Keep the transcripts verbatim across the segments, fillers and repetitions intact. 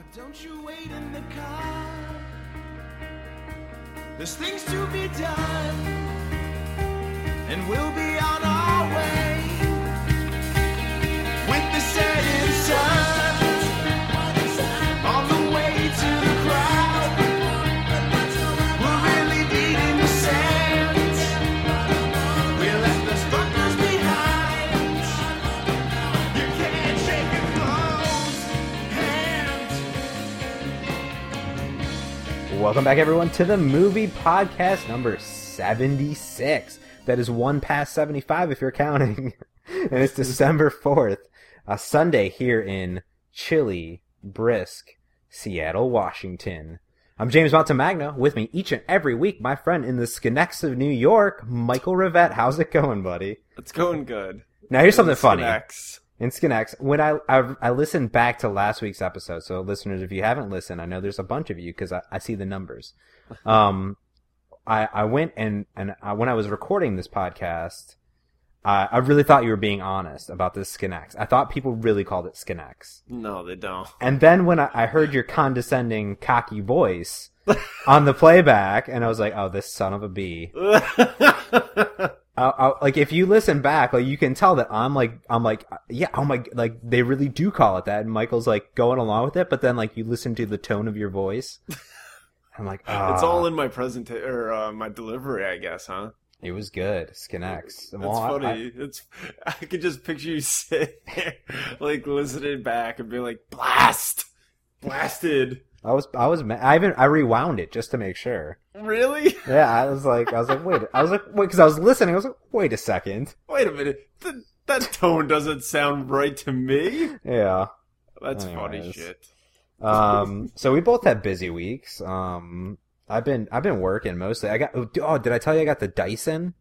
Don't you wait in the car. There's things to be done, and we'll be on our way with the setting sun on the way to the crowd. We're really beating the sand. We'll left the struggles behind. You can't shake a closed hand. Welcome back, everyone, to the movie podcast number seventy-six. That is one past seventy-five if you're counting. And it's December fourth, a Sunday here in chilly, brisk Seattle, Washington. I'm James Montemagno. With me each and every week, my friend in the Skinnex of New York, Michael Rivette. How's it going, buddy? It's going good. Now, here's something funny. Skinnex. In Skinnex, when I, I I listened back to last week's episode, so listeners, if you haven't listened, I know there's a bunch of you because I, I see the numbers. Um, I I went and and I, when I was recording this podcast, I I really thought you were being honest about this Skinnex. I thought people really called it Skinnex. No, they don't. And then when I, I heard your condescending, cocky voice on the playback, and I was like, oh, this son of a bee. I, I, like if you listen back, like you can tell that I'm like I'm like yeah oh my like they really do call it that, and Michael's like going along with it, but then like you listen to the tone of your voice, I'm like oh. It's all in my present or uh, my delivery, I guess, huh? It was good, Skinnex. That's well, funny. I, I, it's I could just picture you sitting there, like listening back and being like, blast, blasted. I was I was I even I rewound it just to make sure. Really? Yeah, I was like I was like wait I was like wait because I was listening. I was like wait a second. Wait a minute. Th- that tone doesn't sound right to me. Yeah. That's Anyways. funny shit. Um. So we both had busy weeks. Um. I've been I've been working mostly. I got oh did I tell you I got the Dyson?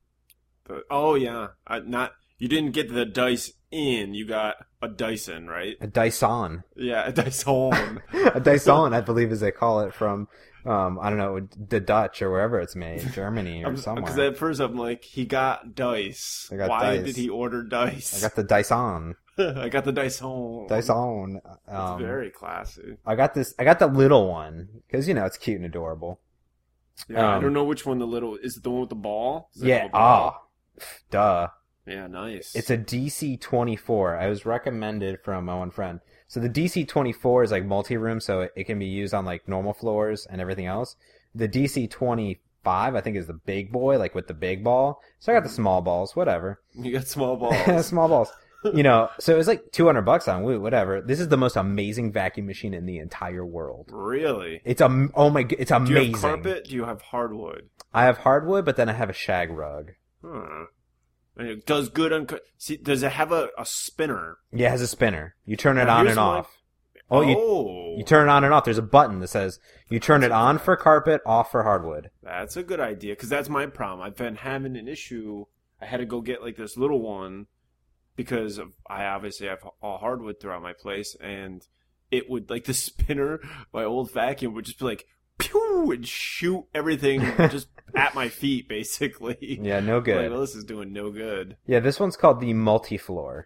The, oh yeah. I, not you didn't get the dice in. You got a Dyson, right? A Dyson. Yeah, a Dyson. A Dyson, I believe, as they call it from, um, I don't know, the Dutch or wherever it's made, Germany or I'm, somewhere. Because at first I'm like, he got dice. I got Why dice. did he order dice? I got the Dyson. I got the Dyson. Dyson. It's Um, very classy. I got this. I got the little one because you know it's cute and adorable. Yeah, I um, don't know which one the little is. It the one with the ball? Is that Yeah. the ball? Ah. Duh. Yeah, nice. It's a D C twenty-four. I was recommended from my one friend. So the D C twenty-four is like multi-room, so it, it can be used on like normal floors and everything else. The D C twenty-five, I think, is the big boy, like with the big ball. So I got the small balls, whatever. You got small balls. Small balls. You know, so it was like two hundred bucks on Woot, whatever. This is the most amazing vacuum machine in the entire world. Really? It's a, oh my, it's amazing. Do you have carpet? Do you have hardwood? I have hardwood, but then I have a shag rug. Huh. And it does good on. See, does it have a, a spinner? Yeah, it has a spinner. You turn it Now, on here's and my- off. Oh, you, Oh, you turn it on and off. There's a button that says you turn it on for carpet, off for hardwood. that's a good idea because that's my problem. I've been having an issue. I had to go get like this little one because of, I obviously have all hardwood throughout my place, and it would like the spinner. My old vacuum would just be like pew and shoot everything just at my feet, basically. Yeah, no Like, good. well, this is doing no good. Yeah, this one's called the Multi-Floor.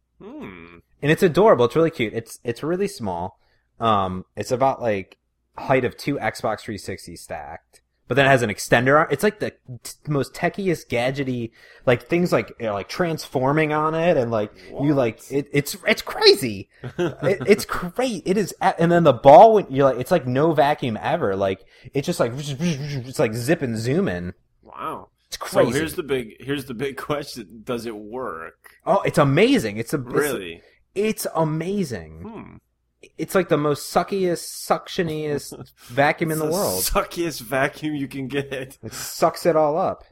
Hmm. And it's adorable. It's really cute. It's it's really small. Um, it's about like height of two Xbox three sixty stacked. But then it has an extender arm. It's like the t- most techiest, gadgety, like things like you know, like transforming on it, and like you What? like it, it's it's crazy. it, it's great. It is, a- and then the ball when you're like, it's like no vacuum ever. Like it's just like it's like zip and zooming. Wow. It's crazy. So here's the big here's the big question: does it work? Oh, it's amazing. It's a it's- Really? It's amazing. Hmm. It's like the most suckiest, suctioniest vacuum in the It's world. suckiest vacuum you can get. It sucks it all up.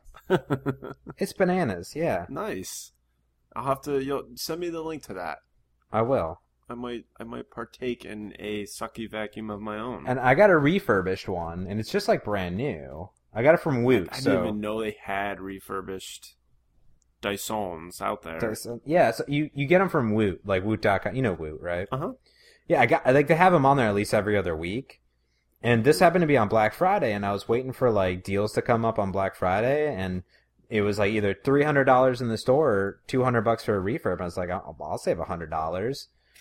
It's bananas, yeah. Nice. I'll have to yo send me the link to that. I will. I might I might partake in a sucky vacuum of my own. And I got a refurbished one, and it's just like brand new. I got it from Woot. I so didn't even know they had refurbished Dysons out there. Dyson- yeah, so you, you get them from Woot, like Woot dot com. You know Woot, right? Uh huh. Yeah, I got. I like to have them on there at least every other week. And this happened to be on Black Friday, and I was waiting for like deals to come up on Black Friday, and it was like either three hundred dollars in the store or two hundred bucks for a refurb. And I was like, I'll, I'll save a hundred dollars.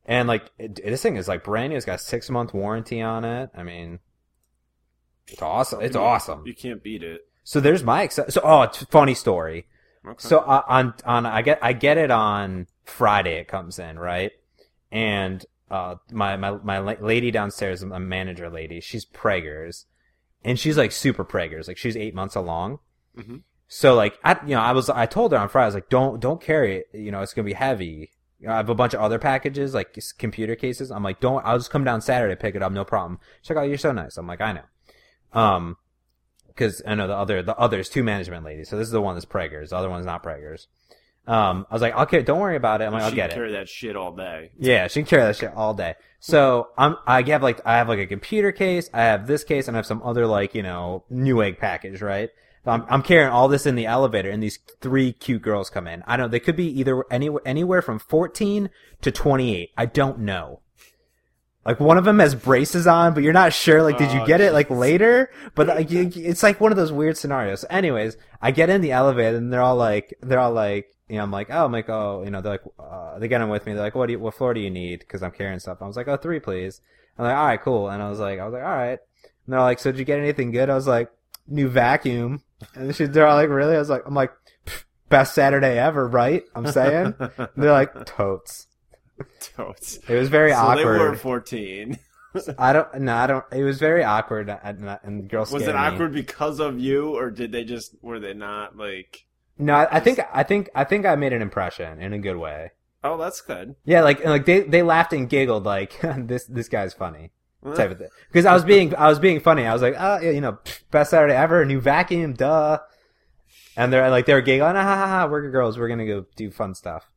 And like it, this thing is like brand new. It's got a six month warranty on it. I mean, it's awesome. It's awesome. You can't beat it. So there's my ex- so oh, it's a funny story. Okay. So uh, on on I get I get it on Friday. It comes in, right, and uh my my my lady downstairs, a manager lady, she's preggers, and she's like super preggers, like she's eight months along. Mm-hmm. So like I you know I was I told her on Friday, I was like, don't don't carry it, you know, it's gonna be heavy. You know, I have a bunch of other packages like computer cases. I'm like, don't I'll just come down Saturday, pick it up, no problem. She's like, oh, you're so nice. I'm like, I know. Um. Because I know the other the other's two management ladies, so this is the one that's preggers. The other one's not preggers. Um, I was like, okay, don't worry about it. I'm like, I'll she get can it. carry that shit all day. Yeah, she can carry that shit all day. So I'm I have like I have like a computer case, I have this case, and I have some other like you know Newegg package, right? So I'm I'm carrying all this in the elevator, and these three cute girls come in. I don't. They could be either anywhere anywhere from fourteen to twenty-eight. I don't know. Like, one of them has braces on, but you're not sure, like, did you Oh, get it, like, later? But, like, you, it's like one of those weird scenarios. So anyways, I get in the elevator, and they're all like, they're all like, you know, I'm like, oh, I'm like, oh, you know, they're like, uh, they get in with me, they're like, what do you, what floor do you need? Because I'm carrying stuff. I was like, oh, three, please. I'm like, alright, cool. And I was like, I was like, alright. And they're like, so did you get anything good? I was like, new vacuum. And she, they're all like, really? I was like, I'm like, best Saturday ever, right? I'm saying? And they're like, totes. Totes. It was very so awkward. they were fourteen. I don't. No, I don't. It was very awkward, and, and the girls. Was it scared me. awkward because of you, or did they just were they not like? No, I, I think I think I think I made an impression in a good way. Oh, that's good. Yeah, like like they they laughed and giggled like this this guy's funny type of thing. Because I was being I was being funny. I was like, oh, yeah, you know, best Saturday ever, new vacuum, duh. And they're like they were giggling, ah, ha ha ha, we're girls, we're gonna go do fun stuff.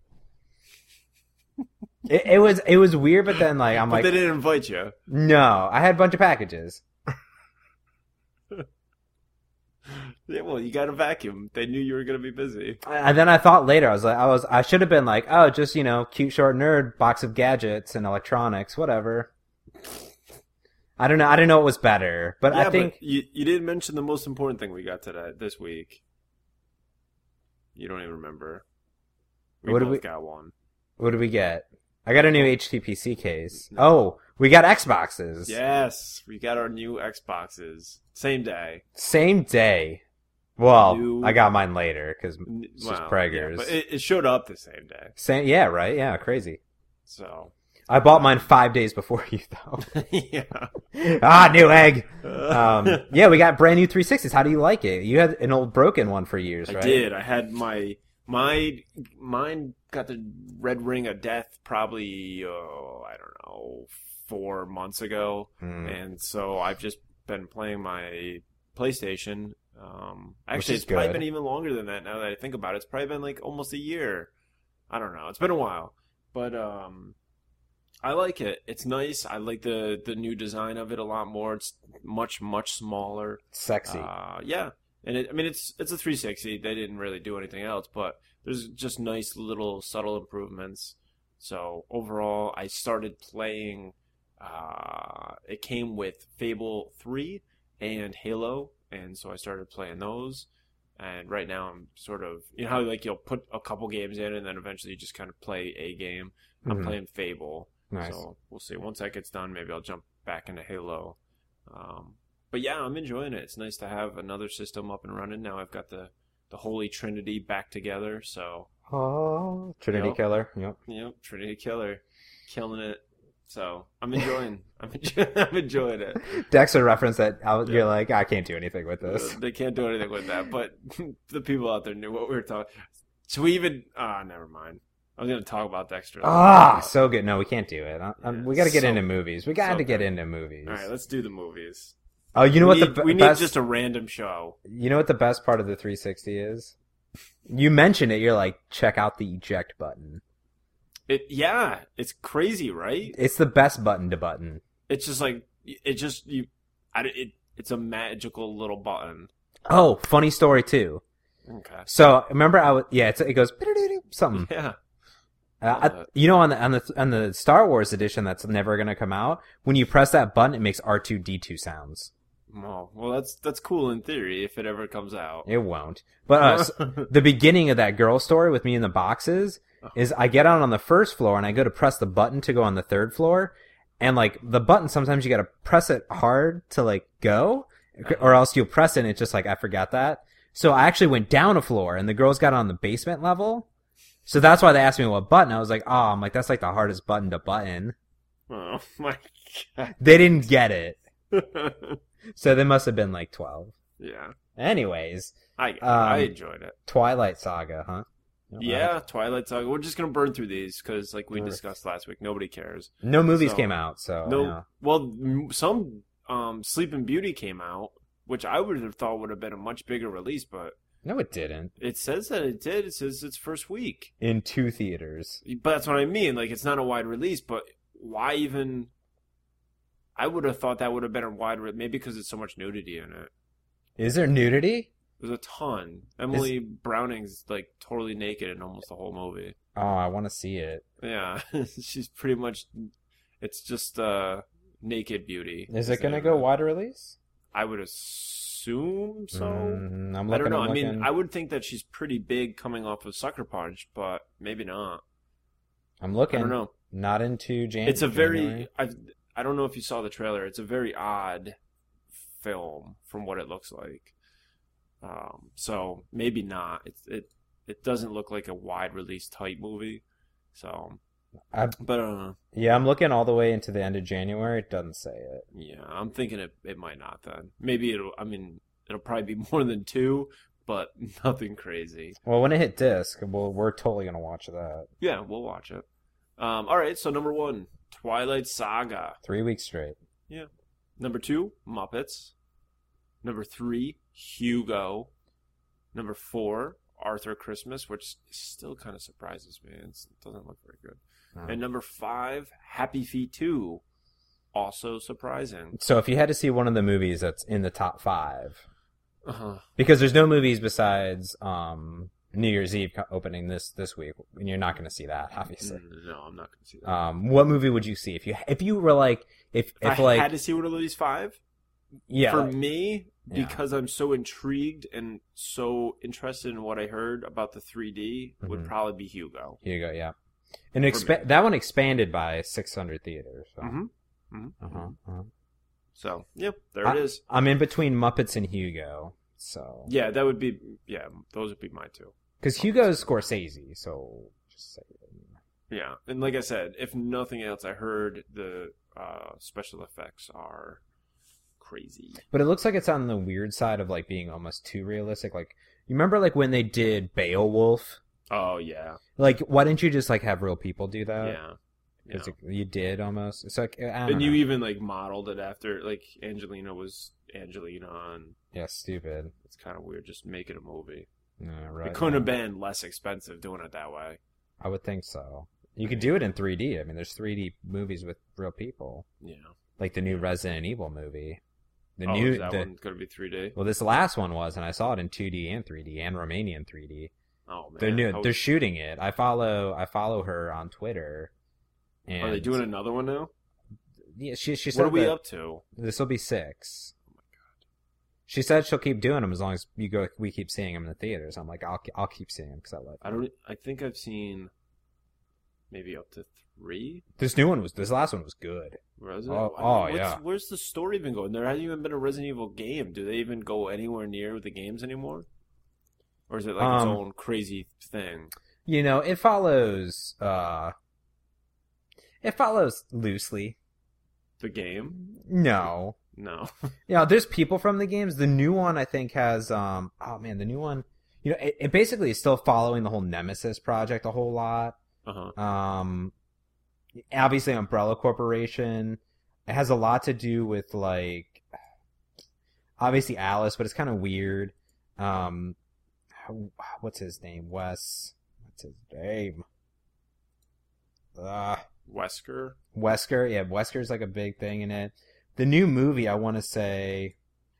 It, it was it was weird, but then like I'm but like, they didn't invite you. No, I had a bunch of packages. Yeah, well, you got a vacuum. They knew you were gonna be busy. And then I thought later, I was like, I was I should have been like, oh, just you know, cute short nerd, box of gadgets and electronics, whatever. I don't know. I don't know what was better, but Yeah, I think but you you didn't mention the most important thing we got today this week. You don't even remember. We What did both we- got one. what did we get? I got a new H T P C case. Oh, we got Xboxes. Yes, we got our new Xboxes. Same day. Same day. Well, New- I got mine later because N- it's just wow, preggers. yeah, but it, it showed up the same day. Same. Yeah. Right. Yeah. Crazy. So I bought mine five days before you, though. yeah. ah, new egg. Um, yeah, we got brand new three sixties. How do you like it? You had an old broken one for years, I right? did. I had my my mine got the red ring of death probably oh I don't know four months ago, Mm. and so I've just been playing my PlayStation. Um, actually, is it's probably good. been even longer than that. Now that I think about it, it's probably been like almost a year. I don't know. It's been a while, but um, I like it. It's nice. I like the the new design of it a lot more. It's much much smaller. Sexy. Uh, yeah, and it, I mean it's it's a three sixty. They didn't really do anything else, but there's just nice little subtle improvements. So overall, I started playing. Uh, it came with Fable three and Halo, and so I started playing those. And right now, I'm sort of you know how like you'll put a couple games in, and then eventually you just kind of play a game. I'm Mhm. playing Fable. Nice. So we'll see. Once that gets done, maybe I'll jump back into Halo. Um, but yeah, I'm enjoying it. It's nice to have another system up and running. Now I've got the, the Holy Trinity back together. So, Oh, Trinity Yep. Killer. Yep. yep, Trinity Killer, killing it. So I'm enjoying. I'm, enjoy- I'm enjoying it. Dexter referenced that. I was, Yeah. You're like, I can't do anything with this. Uh, They can't do anything with that. But the people out there knew what we were talking. So we even. Ah, never mind. I was going to talk about Dexter. Ah, so good. No, we can't do it. I, I, Yeah, we got to get so- into movies. We got so to get good. into movies. All right, let's do the movies. Oh, you know we what need, the be- we need best? just a random show. You know what the best part of the three sixty is? You mentioned it. You're like, check out the eject button. It yeah, it's crazy, right? It's the best button to button. It's just like it just you. I, it it's a magical little button. Oh, funny story too. Okay. So remember, I was yeah. It's, it goes something. Yeah. Uh, I, you know, on the on the on the Star Wars edition that's never gonna come out, when you press that button, it makes R two D two sounds. Oh, well, that's that's cool in theory if it ever comes out. It won't. But uh, s- the beginning of that girl story with me in the boxes, is I get out on the first floor and I go to press the button to go on the third floor, and like the button sometimes you got to press it hard to like go, or else you'll press it and it's just like I forgot that. So I actually went down a floor and the girls got on the basement level. So that's why they asked me what button. I was like, oh, I'm like that's like the hardest button to button. Oh my god. They didn't get it. So they must have been like twelve. Yeah. Anyways, I Um, I enjoyed it. Twilight Saga, huh? Yeah, Twilight Saga. We're just gonna burn through these because, like we Sure. discussed last week, nobody cares. No movies So, came out, so No, yeah. well, m- some um, Sleeping Beauty came out, which I would have thought would have been a much bigger release, but No, it didn't. it says that it did. It says its first week, In two theaters. but that's what I mean. Like, it's not a wide release, but why even? I would have thought that would have been a wide release, maybe because it's so much nudity in it. Is there nudity? There's a ton. Emily Browning's like totally naked in almost the whole movie. Oh, I want to see it. Yeah, she's pretty much. It's just uh, naked beauty. Is it the going to name go of it. wide release? I would assume so. Mm, I'm looking, I don't know. I'm I mean, looking, I would think that she's pretty big coming off of Sucker Punch, but maybe not. I'm looking. I don't know. Not into Jan- It's a very. January. I I don't know if you saw the trailer. It's a very odd film from what it looks like. Um, so maybe not. It it it doesn't look like a wide release type movie. So, I, but uh, yeah, I'm looking all the way into the end of January. It doesn't say it. yeah, I'm thinking it it might not then. Maybe it'll. I mean, it'll probably be more than two, but nothing crazy. Well, when it hit disc, well, we're totally going to watch that. Yeah, we'll watch it. Um, all right. So number one, Twilight Saga. Three weeks straight. Yeah. Number two, Muppets. Number three, Hugo. Number four, Arthur Christmas, which still kind of surprises me. It's, it doesn't look very good. Oh. And number five, Happy Feet two. Also surprising. So if you had to see one of the movies that's in the top five, Uh-huh. because there's no movies besides um, New Year's Eve co- opening this this week, and you're not going to see that, obviously. No, I'm not going to see that. Um, what movie would you see if you if you were like if if if I like had to see one of these five, yeah for like- me, Yeah. because I'm so intrigued and so interested in what I heard about the three D, would Mhm. probably be Hugo. here you go, yeah, and For expa- me. that one expanded by six hundred theaters. So. Mm-hmm. Mm-hmm. Uh-huh, uh-huh. So, yeah, there I- it is. I'm in between Muppets and Hugo, so Yeah, that would be, yeah, those would be mine too. because Hugo's Scorsese, so just say it. Yeah, and like I said, if nothing else, I heard the uh, special effects are crazy. But it looks like it's on the weird side of like being almost too realistic. Like you remember like when they did Beowulf? Oh, yeah. Like why didn't you just like have real people do that? yeah. yeah. 'Cause it- you did almost. It's like I don't And you know. even, like, modeled it after, like, Angelina was Angelina, and Yeah, stupid. it's kind of weird just making a movie. Yeah, right. It couldn't have yeah. been less expensive doing it that way. I would think so. You could do it in three D. I mean, there's three D movies with real people, Yeah. like the new Resident Evil movie. The oh, new is that the, one going to be three D? well, this last one was, and I saw it in two D and three D and Romanian three D. Oh, man. They're new. How- They're shooting it. I follow. I follow her on Twitter. And Are they doing another one now? Yeah, she she said What are we that up to? this will be six. Oh my god. She said she'll keep doing them as long as you go. We keep seeing them in the theaters. I'm like, I'll I'll keep seeing them because I like. I don't. I think I've seen maybe up to three. This new one was. This last one was good. Resident. Oh- I oh, what's- yeah. Where's the story even going? There hasn't even been a Resident Evil game. Do they even go anywhere near the games anymore? Or is it like its Um, own crazy thing? You know, it follows. uh It follows loosely. The game? No. No. Yeah, there's people from the games. The new one, I think, has um. Oh man, the new one. You know, it, it basically is still following the whole Nemesis project a whole lot. Uh huh. Um, obviously, Umbrella Corporation. It has a lot to do with like, obviously Alice, but it's kind of weird. Um, how- what's his name? Wes. What's his name? Uh, Wesker. Wesker. Yeah, Wesker's like a big thing in it. The new movie, I want to say.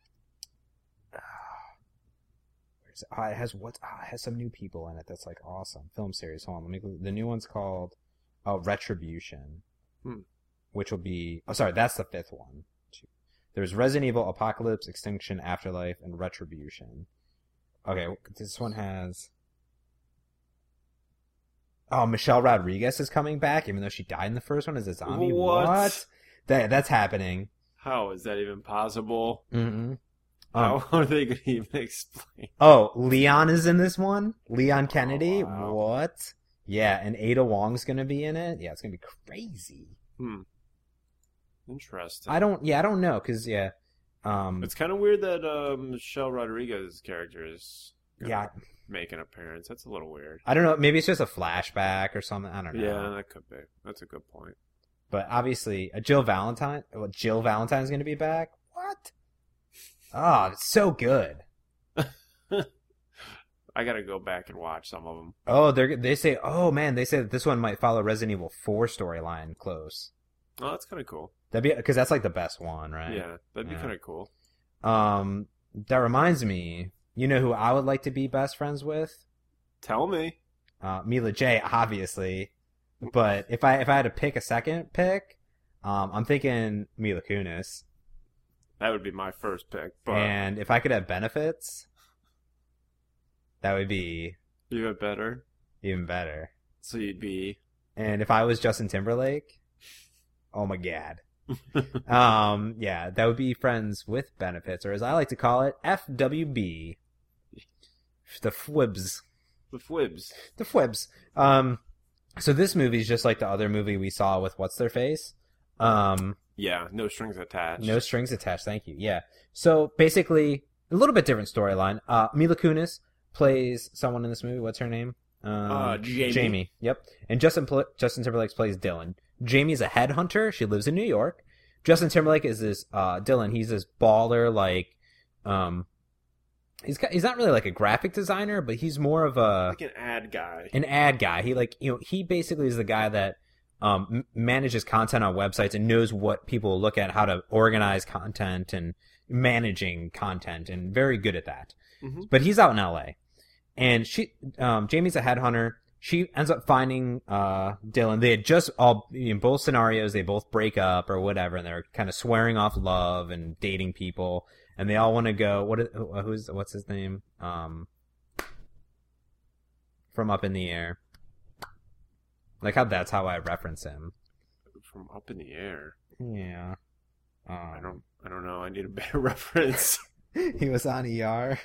Where's it? Oh, it has what? Oh, it has some new people in it. That's like awesome. Film series. Hold on, let me. Go, the new one's called oh, Retribution, Hmm. which will be. Oh, sorry, that's the fifth one. There's Resident Evil, Apocalypse, Extinction, Afterlife, and Retribution. Okay, this one has. Oh, Michelle Rodriguez is coming back, even though she died in the first one as a zombie. What? What? That that's happening. How is that even possible? Mm-hmm. How are they going to even explain? Oh, Leon is in this one. Leon Kennedy. Oh, wow. What? Yeah, and Ada Wong's gonna be in it. Yeah, it's gonna be crazy. Hmm. Interesting. I don't. Yeah, I don't know, cause yeah, um, It's kind of weird that um, Michelle Rodriguez's character is gonna yeah, make an appearance. That's a little weird. I don't know. Maybe it's just a flashback or something. I don't know. Yeah, that could be. That's a good point. But obviously, uh, Jill Valentine. Well, Jill Valentine's gonna be back. What? Oh, it's so good. I gotta go back and watch some of them. Oh, they they say. Oh man, they say that this one might follow Resident Evil four storyline close. Oh, that's kind of cool. That'd be because that's like the best one, right? Yeah, that'd be Yeah. kind of cool. Um, that reminds me. You know who I would like to be best friends with? Tell me. Uh, Mila J, obviously. But if I if I had to pick a second pick, um, I'm thinking Mila Kunis. That would be my first pick. But And if I could have benefits, that would be even better. even better. So you'd be. And if I was Justin Timberlake, oh my god. um, yeah, that would be friends with benefits, or as I like to call it, F W B. The Fwibs. The Fwibs. The Fwibs. Um, so this movie is just like the other movie we saw with What's Their Face. Um, Yeah, no strings attached. no strings attached. Thank you. Yeah. So basically, a little bit different storyline. Uh, Mila Kunis plays someone in this movie. What's her name? Um, Uh, Jamie. Jamie. Yep. And Justin Pl- Justin Timberlake plays Dylan. Jamie's a headhunter. She lives in New York. Justin Timberlake is this uh, Dylan. He's this baller, like, um, he's got, he's not really like a graphic designer, but he's more of a Like an ad guy. an ad guy. He like you know he basically is the guy that um, m- manages content on websites and knows what people will look at, how to organize content and managing content, and very good at that. Mhm. But he's out in L A, and she um, Jamie's a headhunter. She ends up finding uh, Dylan. They had just all in both scenarios. They both break up or whatever, and they're kind of swearing off love and dating people. And they all want to go. What? Is, who's? What's his name? Um, from Up in the Air. Like how that's how I reference him. From Up in the Air. Yeah. Um, I don't. I don't know. I need a better reference. He was on E R.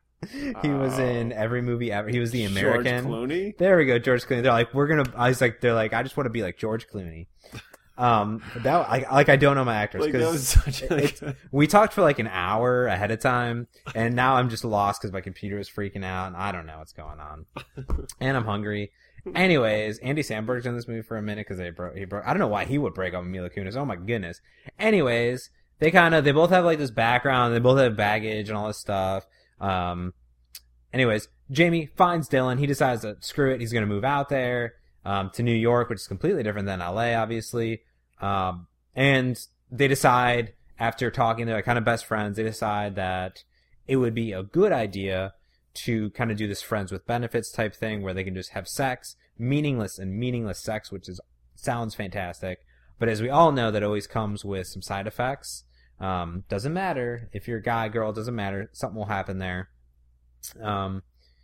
He was in every movie ever. He was the American. George Clooney. There we go, George Clooney. They're like, we're gonna. I was like, they're like, I just want to be like George Clooney. Um, but that I like I don't know my actors Like that because was such a. it's- we talked for like an hour ahead of time, and now I'm just lost because my computer is freaking out, and I don't know what's going on, and I'm hungry. Anyways, Andy Samberg's in this movie for a minute because they broke. He broke. I don't know why he would break up with Mila Kunis. Oh my goodness. Anyways, they kind of they both have like this background. They both have baggage and all this stuff. Um. Anyways, Jamie finds Dylan. He decides that screw it. He's going to move out there um, to New York, which is completely different than L A, obviously. Um, and they decide, after talking, they're kind of best friends, they decide that it would be a good idea to kind of do this friends with benefits type thing where they can just have sex, meaningless and meaningless sex, which is sounds fantastic. But as we all know, that always comes with some side effects. Um, doesn't matter if you're a guy, girl, doesn't matter. Something will happen there. Um,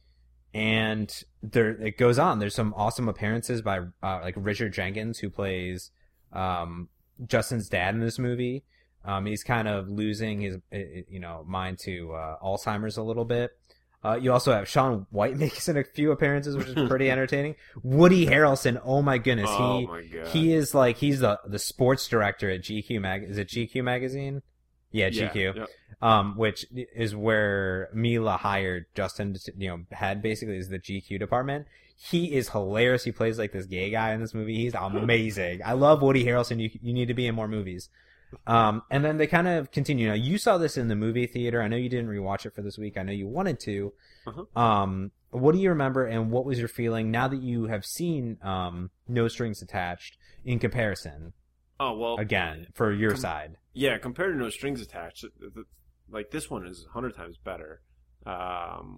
and there it goes on. There's some awesome appearances by uh, like Richard Jenkins, who plays um, Justin's dad in this movie. Um, he's kind of losing his you know mind to uh, Alzheimer's a little bit. Uh, you also have Shaun White makes in a few appearances, which is pretty entertaining. Woody Harrelson, oh my goodness, Oh he my God. he is like he's the the sports director at G Q mag. Is it G Q magazine? Yeah, G Q. Yeah, yep. Um, which is where Mila hired Justin to, you know, head basically is the G Q department. He is hilarious. He plays like this gay guy in this movie. He's amazing. I love Woody Harrelson. You you need to be in more movies. Um, and then they kind of continue. Now you saw this in the movie theater. I know you didn't rewatch it for this week. I know you wanted to. Uh-huh. Um, what do you remember, and what was your feeling now that you have seen um, No Strings Attached in comparison? Oh well. Again, for your Com- side. Yeah, compared to No Strings Attached, th- th- like this one is a hundred times better. Um,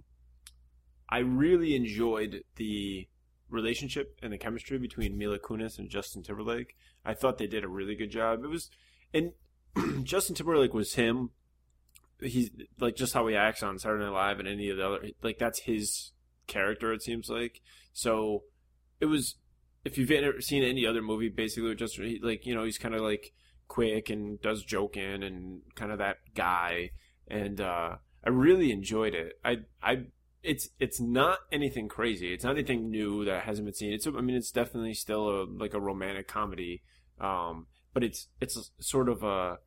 I really enjoyed the relationship and the chemistry between Mila Kunis and Justin Timberlake. I thought they did a really good job. It was, and Justin Timberlake was him. He's like just how he acts on Saturday Night Live and any of the other, like that's his character. It seems like so. it was, if you've ever seen any other movie, basically just like, you know, he's kind of like quick and does joking and kind of that guy. And uh, I really enjoyed it. I, I, it's, it's not anything crazy. It's not anything new that hasn't been seen. It's, I mean, it's definitely still a, like a romantic comedy. Um, but it's, it's sort of a,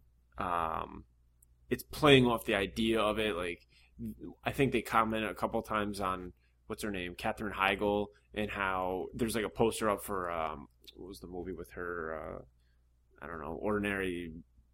um, it's playing off the idea of it. Like, I think they commented a couple times on, what's her name, Katherine Heigl, and how there's like a poster up for um, what was the movie with her? Uh, I don't know, Ordinary,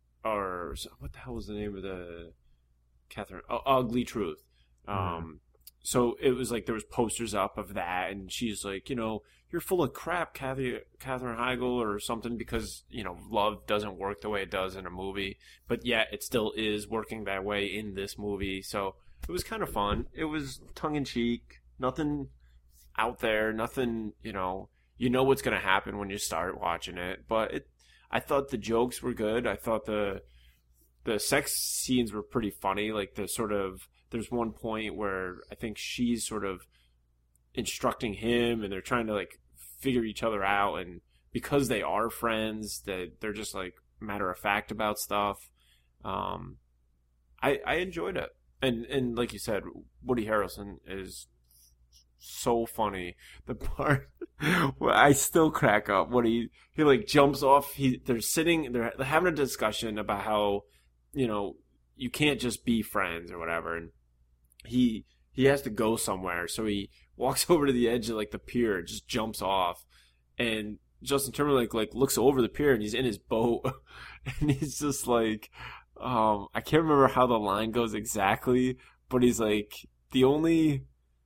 or what the hell was the name of the Catherine? Oh, Ugly Truth. Um, mm. So it was like there was posters up of that, and she's like, you know, you're full of crap, Kathy, Katherine Heigl, or something, because you know love doesn't work the way it does in a movie, but yet it still is working that way in this movie. So it was kind of fun. It was tongue in cheek. Nothing out there, nothing, you know, you know what's going to happen when you start watching it. But it, I thought the jokes were good. I thought the the sex scenes were pretty funny. Like the sort of, there's one point where I think she's sort of instructing him and they're trying to like figure each other out. And because they are friends, that they're just like matter of fact about stuff. Um, I, I enjoyed it. And, and like you said, Woody Harrelson is so funny. The part where I still crack up when he he like jumps off. He they're sitting, they're having a discussion about how, you know, you can't just be friends or whatever, and he he has to go somewhere, so he walks over to the edge of like the pier, just jumps off, and Justin Timberlake like looks over the pier and he's in his boat, and he's just like, um, I can't remember how the line goes exactly, but he's like, the only.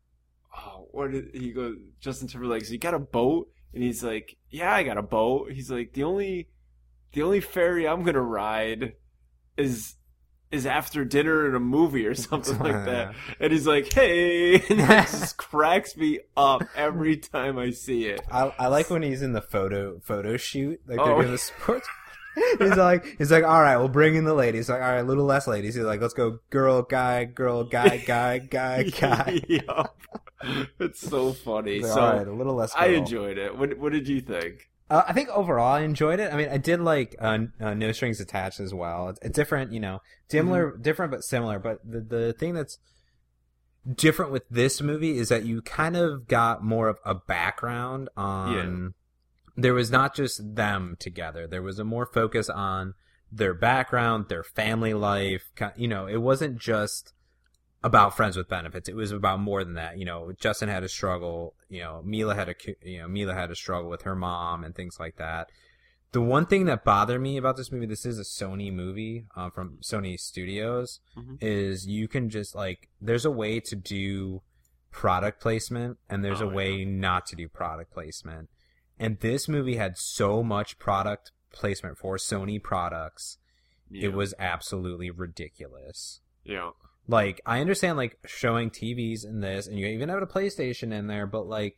Oh, what did he go? Justin Timberlake, so you got a boat? And he's like, yeah, I got a boat. He's like, the only, the only ferry I'm gonna ride is, is after dinner in a movie or something like that. And he's like, hey, and it just cracks me up every time I see it. I, I like when he's in the photo photo shoot, like they're Oh. doing the sports. He's like, he's like, all right, we'll bring in the ladies. Like, all right, a little less ladies. He's like, let's go, girl, guy, girl, guy, guy, guy, guy. Yup. It's so funny. He's like, So all right, a little less. Girl. I enjoyed it. What What did you think? Uh, I think overall I enjoyed it. I mean, I did like uh, uh, No Strings Attached as well. It's, it's different, you know, similar, mm-hmm. different but similar. But the the thing that's different with this movie is that you kind of got more of a background on. Yeah. There was not just them together. There was a more focus on their background, their family life. You know, it wasn't just about friends with benefits. It was about more than that. You know, Justin had a struggle. You know, Mila had a you know Mila had a struggle with her mom and things like that. The one thing that bothered me about this movie, this is a Sony movie um, from Sony Studios, mm-hmm. is you can just like there's a way to do product placement and there's oh, a way yeah. not to do product placement. And this movie had so much product placement for Sony products. Yeah. It was absolutely ridiculous. Yeah. Like, I understand, like, showing T Vs in this, and you even have a PlayStation in there, but, like,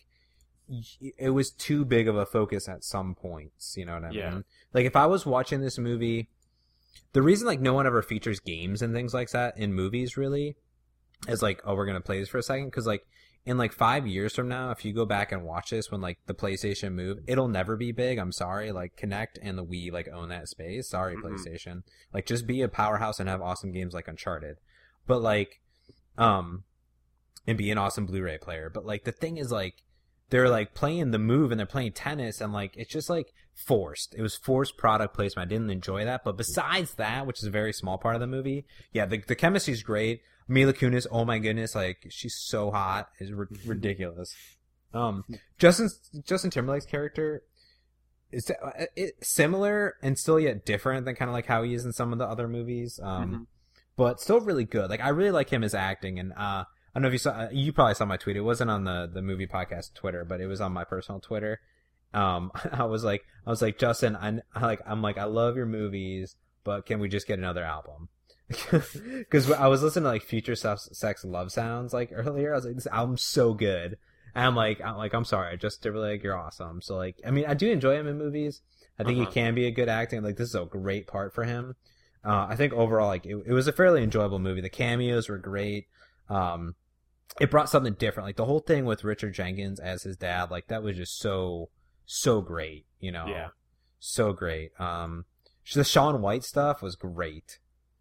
it was too big of a focus at some points, you know what I yeah. mean? Like, if I was watching this movie, the reason, like, no one ever features games and things like that in movies, really, is, like, oh, we're going to play this for a second, because, like, in like five years from now, if you go back and watch this when like the PlayStation move, it'll never be big. I'm sorry. Like Kinect and the Wii like own that space. Sorry, mm-hmm. PlayStation. Like just be a powerhouse and have awesome games like Uncharted. But like, um, and be an awesome Blu-ray player. But like the thing is like, they're like playing the move and they're playing tennis and like it's just like forced. It was forced product placement. I didn't enjoy that. But besides that, which is a very small part of the movie, yeah, the the chemistry's great. Mila Kunis, oh my goodness, like she's so hot, it's r- ridiculous. Um, Justin Justin Timberlake's character is it, similar and still yet different than kind of like how he is in some of the other movies. Um, mm-hmm. But still really good. Like I really like him as acting, and uh, I don't know if you saw, you probably saw my tweet. It wasn't on the the movie podcast Twitter, but it was on my personal Twitter. Um, I was like, I was like, Justin, I like, I'm like, I love your movies, but can we just get another album? Because I was listening to like Future Sex Love Sounds like earlier. I was like, this album's so good. And I'm like, I'm like, I'm sorry, just Timberlake, you're awesome. So like, I mean, I do enjoy him in movies. I think uh-huh. he can be a good acting. Like this is a great part for him. Uh, I think overall, like it, it was a fairly enjoyable movie. The cameos were great. Um, it brought something different. Like the whole thing with Richard Jenkins as his dad, like that was just so so great, you know. Yeah. So great. Um, the Shaun White stuff was great.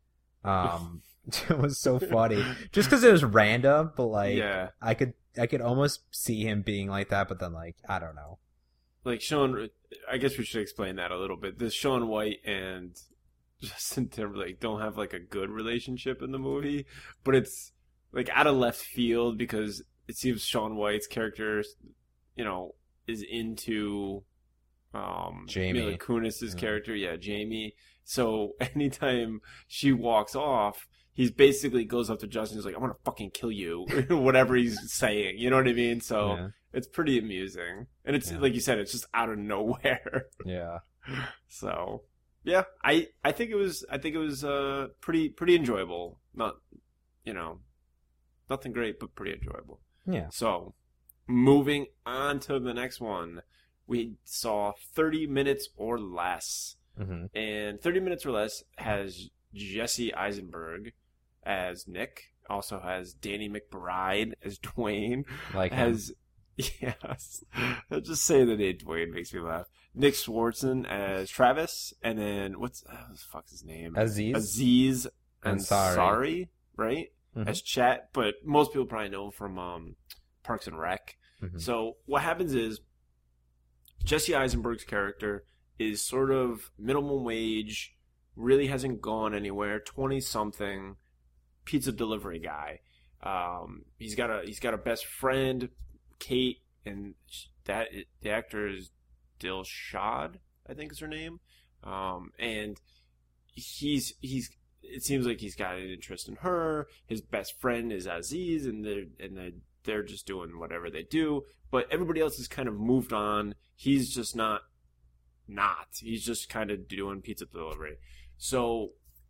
Um, it was so funny, just because it was random, but like, yeah. I could I could almost see him being like that, but then like I don't know. Like Sean, I guess we should explain that a little bit. This Shaun White and Justin Timberlake don't have like a good relationship in the movie, but it's like out of left field because it seems Shaun White's character, you know, is into um Jamie. Mila Kunis's Yeah. character, yeah, Jamie. So anytime she walks off, he's basically goes up to Justin. He's like, "I'm gonna fucking kill you," whatever he's saying. You know what I mean? So Yeah. it's pretty amusing, and it's Yeah. like you said, it's just out of nowhere. Yeah. So yeah, I I think it was I think it was uh pretty pretty enjoyable. Not you know nothing great, but pretty enjoyable. Yeah. So moving on to the next one, we saw thirty minutes or less. Mm-hmm. And thirty minutes or less has Jesse Eisenberg as Nick. Also has Danny McBride as Dwayne. Like him. has yes, I'll just say the name Dwayne makes me laugh. Nick Swartzen as Travis, and then what's uh, what the fuck's his name? Aziz. Aziz Ansari. Ansari, right? Mhm. As Chat, but most people probably know him from um, Parks and Rec. Mhm. So what happens is Jesse Eisenberg's character is sort of minimum wage, really hasn't gone anywhere, twenty something, pizza delivery guy. Um, he's got a he's got a best friend, Kate, and that the actor is Dilshad, I think is her name. Um, and he's he's it seems like he's got an interest in her. His best friend is Aziz, and they're and they they're just doing whatever they do. But everybody else has kind of moved on. He's just not. Not. He's just kind of doing pizza delivery. So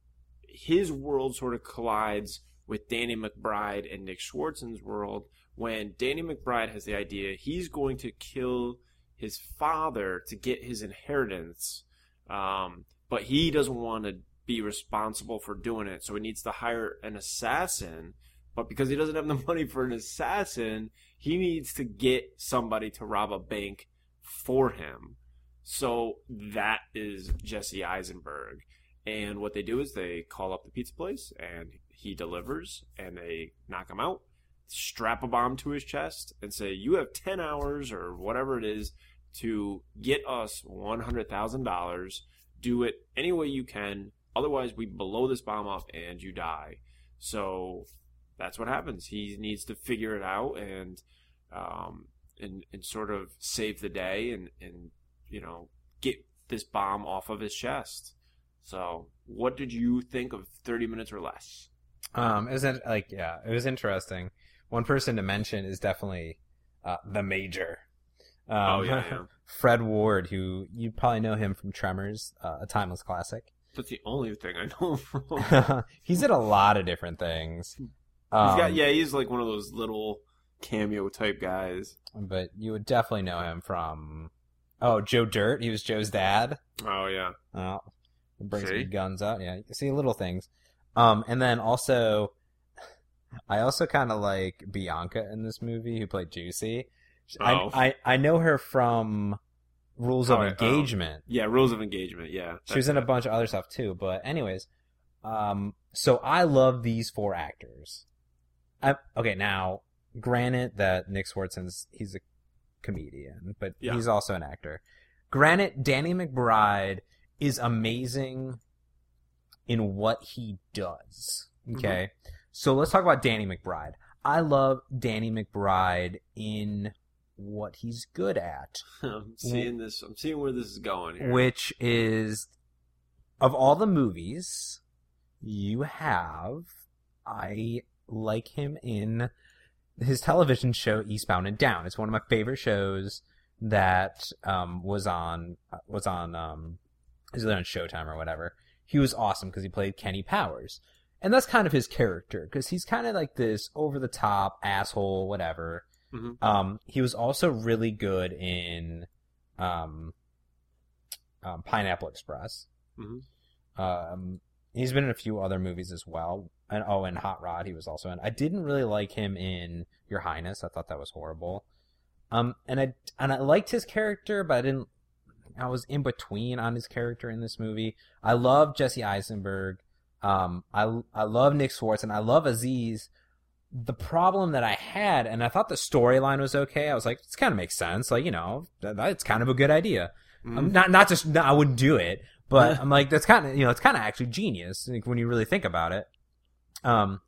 his world sort of collides with Danny McBride and Nick Swartzen's world when Danny McBride has the idea he's going to kill his father to get his inheritance, um, but he doesn't want to be responsible for doing it, so he needs to hire an assassin. But because he doesn't have the money for an assassin, he needs to get somebody to rob a bank for him. So that is Jesse Eisenberg. And what they do is they call up the pizza place, and he delivers, and they knock him out, strap a bomb to his chest, and say, "You have ten hours or whatever it is to get us one hundred thousand dollars. Do it any way you can. Otherwise, we blow this bomb up and you die." So that's what happens. He needs to figure it out and um, and, and sort of save the day and, and you know, get this bomb off of his chest. So, what did you think of thirty minutes or less? Um, isn't like yeah, it was interesting. One person to mention is definitely uh, the Major. Um, oh yeah, yeah. Fred Ward, who you probably know him from Tremors, uh, a timeless classic. That's the only thing I know from. He's in a lot of different things. Um, he's got yeah, he's like one of those little cameo type guys. But you would definitely know him from. Oh, Joe Dirt. He was Joe's dad. Oh yeah. Oh, brings See? some guns out. Yeah, you see little things. Um, and then also, I also kind of like Bianca in this movie, who played Juicy. Oh. I, I I know her from Rules of Oh, Engagement. Yeah, Rules of Engagement. Yeah, She was in a bunch of other stuff too. But anyways, um, so I love these four actors. I, okay, now granted that Nick Swartzen's he's a comedian, but Yeah. he's also an actor. Granted, Danny McBride is amazing in what he does. Okay, Mm-hmm. so let's talk about Danny McBride. I love Danny McBride in what he's good at, I'm seeing this. I'm seeing where this is going here. which is of all the movies you have, I like him in his television show Eastbound and Down. It's one of my favorite shows that um, was on was on um, is it on Showtime or whatever. He was awesome because he played Kenny Powers, and that's kind of his character because he's kind of like this over the top asshole, whatever. Mhm. Um, he was also really good in um, um, Pineapple Express. Mhm. Um, he's been in a few other movies as well. And oh, and Hot Rod he was also in. I didn't really like him in Your Highness. I thought that was horrible. Um, and I and I liked his character, but I didn't. I was in between on his character in this movie. I love Jesse Eisenberg. Um, I I love Nick Swartz, and I love Aziz. The problem that I had, and I thought the storyline was okay. I was like, this kind of makes sense. Like, you know, that, that's kind of a good idea. Mm. Um, not not just no, I wouldn't do it, but I'm like, that's kind of, you know, it's kind of actually genius like, when you really think about it. Um,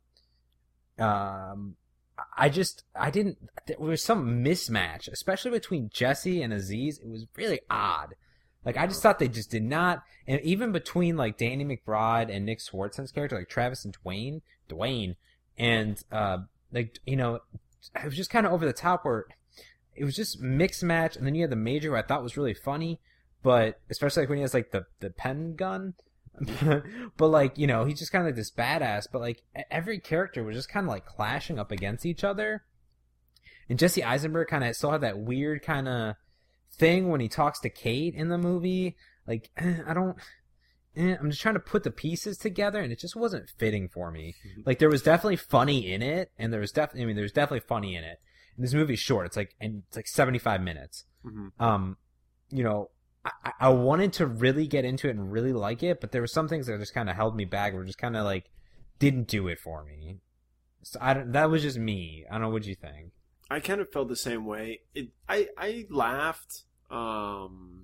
um, I just I didn't. There was some mismatch, especially between Jesse and Aziz. It was really odd. Like, I just thought they just did not, and even between like Danny McBride and Nick Swartzen's character, like Travis and Dwayne, Dwayne. And, uh, like, you know, it was just kind of over the top where it was just mixed match. And then you had the Major, who I thought was really funny, but especially like when he has like the, the pen gun. But like, you know, he's just kind of like this badass, but like every character was just kind of like clashing up against each other. And Jesse Eisenberg kind of still had that weird kind of thing when he talks to Kate in the movie. Like, I don't. I'm just trying to put the pieces together, and it just wasn't fitting for me. Like, there was definitely funny in it, and there was definitely, I mean, there's definitely funny in it. And this movie's short. It's like, and it's like seventy-five minutes. Mm-hmm. Um, you know, I, I wanted to really get into it and really like it, but there were some things that just kind of held me back, or just kind of like didn't do it for me. So I don't, that was just me. I don't know what you think. I kind of felt the same way. It, I, I laughed. Um,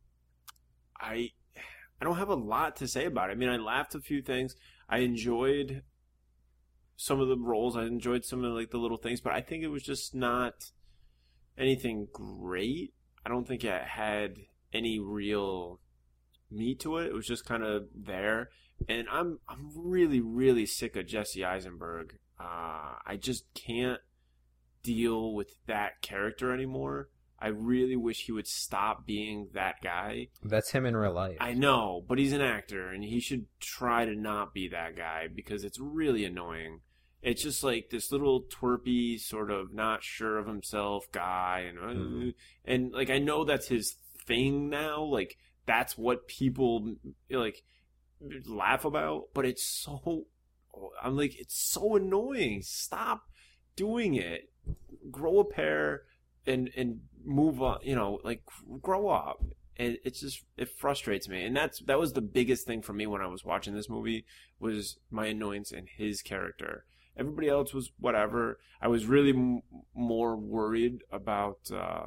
I. I don't have a lot to say about it. I mean, I laughed a few things. I enjoyed some of the roles. I enjoyed some of like the little things, but I think it was just not anything great. I don't think it had any real meat to it. It was just kind of there. And I'm I'm really, really sick of Jesse Eisenberg. Uh, I just can't deal with that character anymore. I really wish he would stop being that guy. That's him in real life. I know, but he's an actor, and he should try to not be that guy because it's really annoying. It's just like this little twerpy, sort of not sure of himself guy, and mm-hmm. and like I know that's his thing now. Like that's what people like laugh about, but it's so. I'm like, it's so annoying. Stop doing it. Grow a pair. And and move on, you know, like grow up. And it's just it frustrates me, and that's that was the biggest thing for me when I was watching this movie was my annoyance in his character. Everybody else was whatever. I was really m- more worried about uh,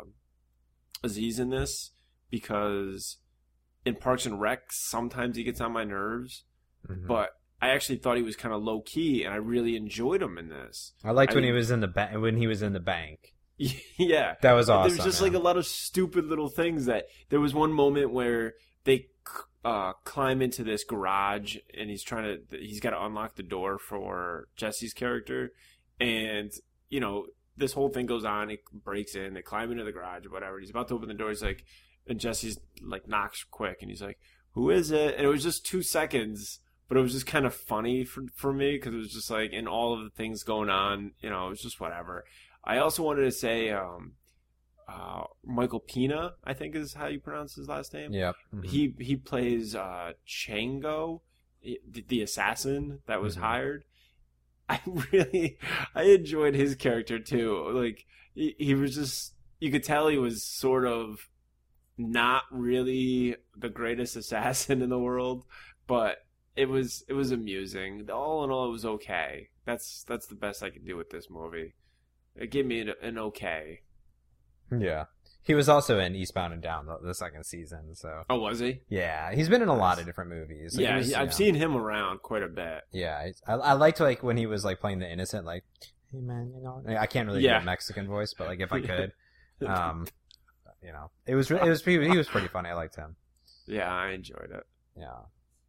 Aziz in this because in Parks and Rec sometimes he gets on my nerves, mm-hmm. but I actually thought he was kind of low key, and I really enjoyed him in this. I liked I, when he was in the ba- when he was in the bank. Yeah. That was awesome. There's just yeah. like a lot of stupid little things that there was one moment where they uh, climb into this garage and he's trying to, he's got to unlock the door for Jesse's character. And, you know, this whole thing goes on. He breaks in, they climb into the garage or whatever. He's about to open the door. He's like, and Jesse's like knocks quick and he's like, who is it? And it was just two seconds, but it was just kind of funny for, for me because it was just like, in all of the things going on, you know, it was just whatever. I also wanted to say um, uh, Michael Pena, I think is how you pronounce his last name. Yeah. Mm-hmm. He he plays uh, Chango, the, the assassin that was mm-hmm. hired. I really I enjoyed his character too. Like he, he was just you could tell he was sort of not really the greatest assassin in the world, but it was it was amusing. All in all, it was okay. That's that's the best I could do with this movie. It gave me an, an okay. Yeah. He was also in Eastbound and Down the, the second season, so. Oh, was he? Yeah, he's been in a lot of different movies. Like, yeah, was, he, I've know, seen him around quite a bit. Yeah, I, I liked like when he was like playing the innocent, like, hey man, you know, I can't really yeah. do a Mexican voice, but like if I could, um, you know, it was it was he was pretty funny. I liked him. Yeah, I enjoyed it. Yeah.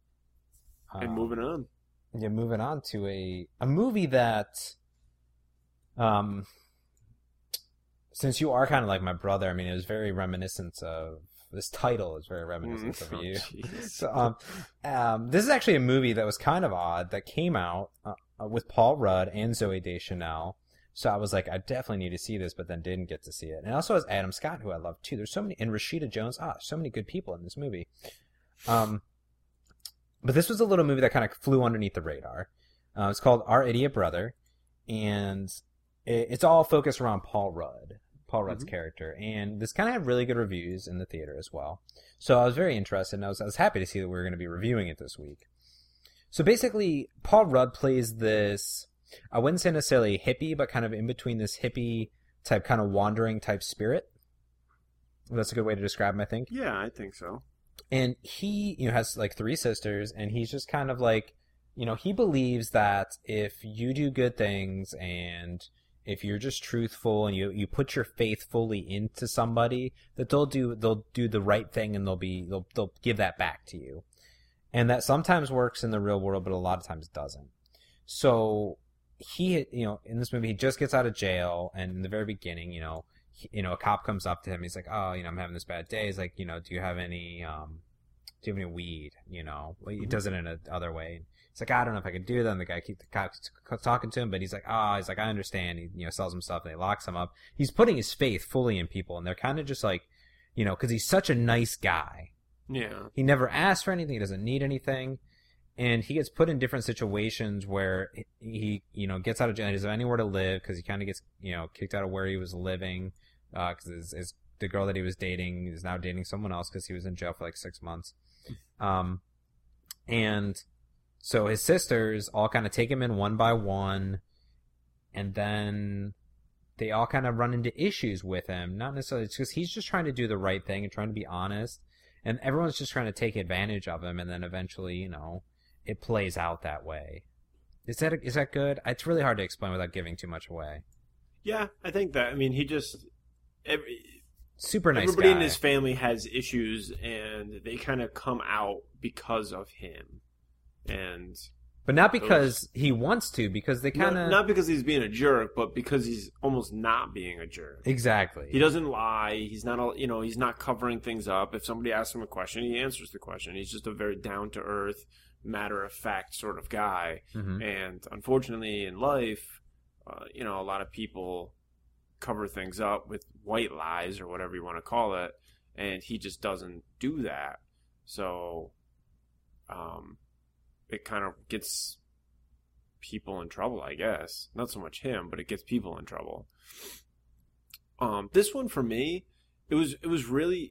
And um, moving on. Yeah, moving on to a a movie that. Um, since you are kind of like my brother, I mean, it was very reminiscent of this title is very reminiscent mm, of you. Oh, so, um, um, this is actually a movie that was kind of odd that came out uh, with Paul Rudd and Zooey Deschanel. So I was like, I definitely need to see this, but then didn't get to see it. And it also has Adam Scott, who I love too. There's so many, and Rashida Jones. Ah, so many good people in this movie. Um, but this was a little movie that kind of flew underneath the radar. Uh, it's called Our Idiot Brother, and it, it's all focused around Paul Rudd, Paul Rudd's mm-hmm. character, and this kind of had really good reviews in the theater as well. So I was very interested, and I was, I was happy to see that we were going to be reviewing it this week. So basically, Paul Rudd plays this, I wouldn't say necessarily hippie, but kind of in between this hippie type, kind of wandering type spirit. That's a good way to describe him, I think. Yeah, I think so. And he, you know, has like three sisters, and he's just kind of like, you know, he believes that if you do good things and if you're just truthful and you, you put your faith fully into somebody, that they'll do they'll do the right thing and they'll be they'll they'll give that back to you. And that sometimes works in the real world, but a lot of times doesn't. So he, you know, in this movie, he just gets out of jail, and in the very beginning, you know, he, you know, a cop comes up to him. He's like, "Oh, you know, I'm having this bad day." He's like, "You know, do you have any, um, do you have any weed?" You know, well, he does it in a other way. He's like, "I don't know if I could do that." And the guy keeps the cop's talking to him, but he's like, "Oh," he's like, "I understand." He, you know, sells him stuff, and he locks him up. He's putting his faith fully in people, and they're kind of just like, you know, because he's such a nice guy. Yeah. He never asks for anything. He doesn't need anything. And he gets put in different situations where he, you know, gets out of jail. He doesn't have anywhere to live because he kind of gets, you know, kicked out of where he was living because uh, his, his, the girl that he was dating is now dating someone else because he was in jail for like six months. Um, and so his sisters all kind of take him in one by one, and then they all kind of run into issues with him. Not necessarily because he's just trying to do the right thing and trying to be honest. And everyone's just trying to take advantage of him, and then eventually, you know, it plays out that way. Is that is that good? It's really hard to explain without giving too much away. Yeah, I think that. I mean, he just every, super nice. Everybody guy. in his family has issues, and they kind of come out because of him, and. But not because he wants to, because they kind of... Not, not because he's being a jerk, but because he's almost not being a jerk. Exactly. He doesn't lie. He's not, you know, he's not covering things up. If somebody asks him a question, he answers the question. He's just a very down-to-earth, matter-of-fact sort of guy. Mm-hmm. And unfortunately, in life, uh, you know, a lot of people cover things up with white lies or whatever you want to call it, and he just doesn't do that. So... um. It kind of gets people in trouble, I guess. Not so much him, but it gets people in trouble. Um, this one for me, it was it was really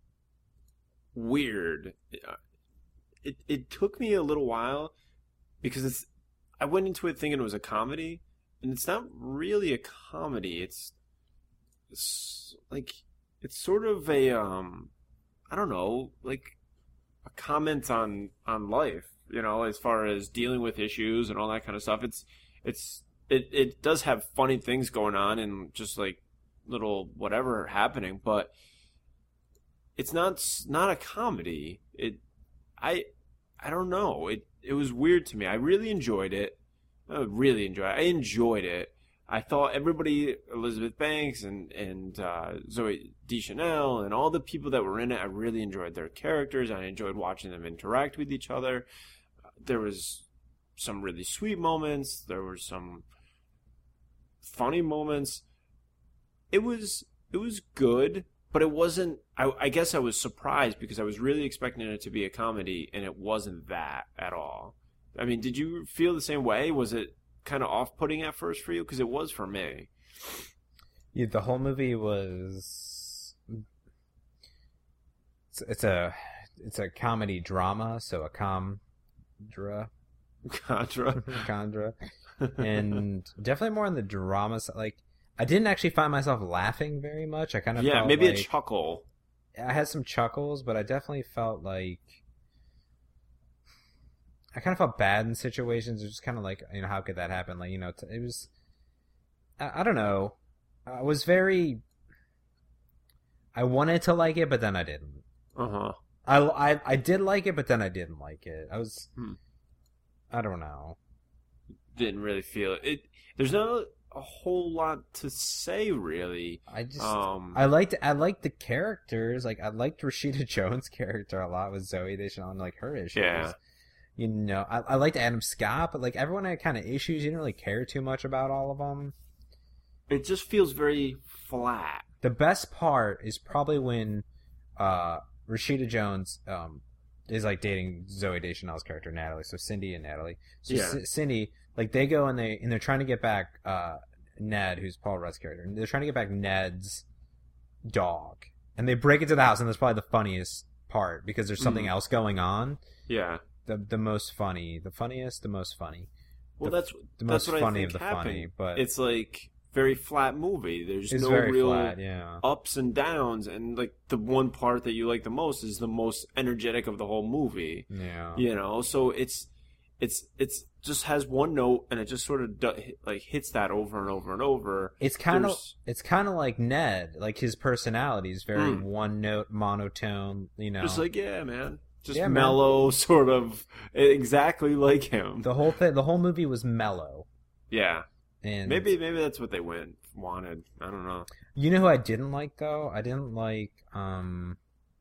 weird. It it took me a little while because it's. I went into it thinking it was a comedy, and it's not really a comedy. It's, it's like it's sort of a um, I don't know, like a comment on on life. You know, as far as dealing with issues and all that kind of stuff, it's it's it, it does have funny things going on and just like little whatever happening, but it's not not a comedy. It I I don't know. It it was weird to me. I really enjoyed it. I really enjoyed it. I enjoyed it. I thought everybody, Elizabeth Banks and and uh, Zoe Deschanel and all the people that were in it, I really enjoyed their characters. I enjoyed watching them interact with each other. There was some really sweet moments. There were some funny moments. It was it was good, but it wasn't. I, I guess I was surprised because I was really expecting it to be a comedy, and it wasn't that at all. I mean, did you feel the same way? Was it kind of off-putting at first for you? Because it was for me. Yeah, the whole movie was. It's, it's a it's a comedy drama, so a com. Dra. Contra. Condra. And definitely more on the drama side. Like, I didn't actually find myself laughing very much. I kind of yeah, felt maybe like, a chuckle. I had some chuckles, but I definitely felt like I kind of felt bad in situations. It was just kind of like, you know, how could that happen? Like, you know, it was, I, I don't know. I was very, I wanted to like it, but then I didn't. Uh-huh. I, I, I did like it, but then I didn't like it. I was, hmm. I don't know. Didn't really feel it. it there's not a whole lot to say, really. I just, um, I liked, I liked the characters. Like, I liked Rashida Jones' character a lot with Zoe Deschanel and, like, her issues. Yeah. You know, I, I liked Adam Scott, but, like, everyone had kind of issues. You didn't really care too much about all of them. It just feels very flat. The best part is probably when, uh, Rashida Jones um, is like dating Zoe Deschanel's character Natalie. So Cindy and Natalie. So Yeah. C- Cindy, like they go and they and they're trying to get back uh, Ned, who's Paul Rudd's character. And they're trying to get back Ned's dog, and they break into the house, and that's probably the funniest part because there's something Mhm. else going on. Yeah. The the most funny, the funniest, the most funny. Well, The- that's The that's most what funny I of think the happened. funny, but It's like very flat movie. There's it's no very real flat. Yeah. ups and downs, and like the one part that you like the most is the most energetic of the whole movie. Yeah. You know, so it's it's it's just has one note, and it just sort of do, like hits that over and over and over. It's kind of There's- it's kind of like Ned, like his personality is very Mm. one note, monotone. You know, Just like yeah, man, just Yeah, man. mellow, sort of exactly like him. the whole thing. The whole movie was mellow, Yeah, and maybe maybe that's what they went wanted. I don't know. you know who I didn't like though. I didn't like um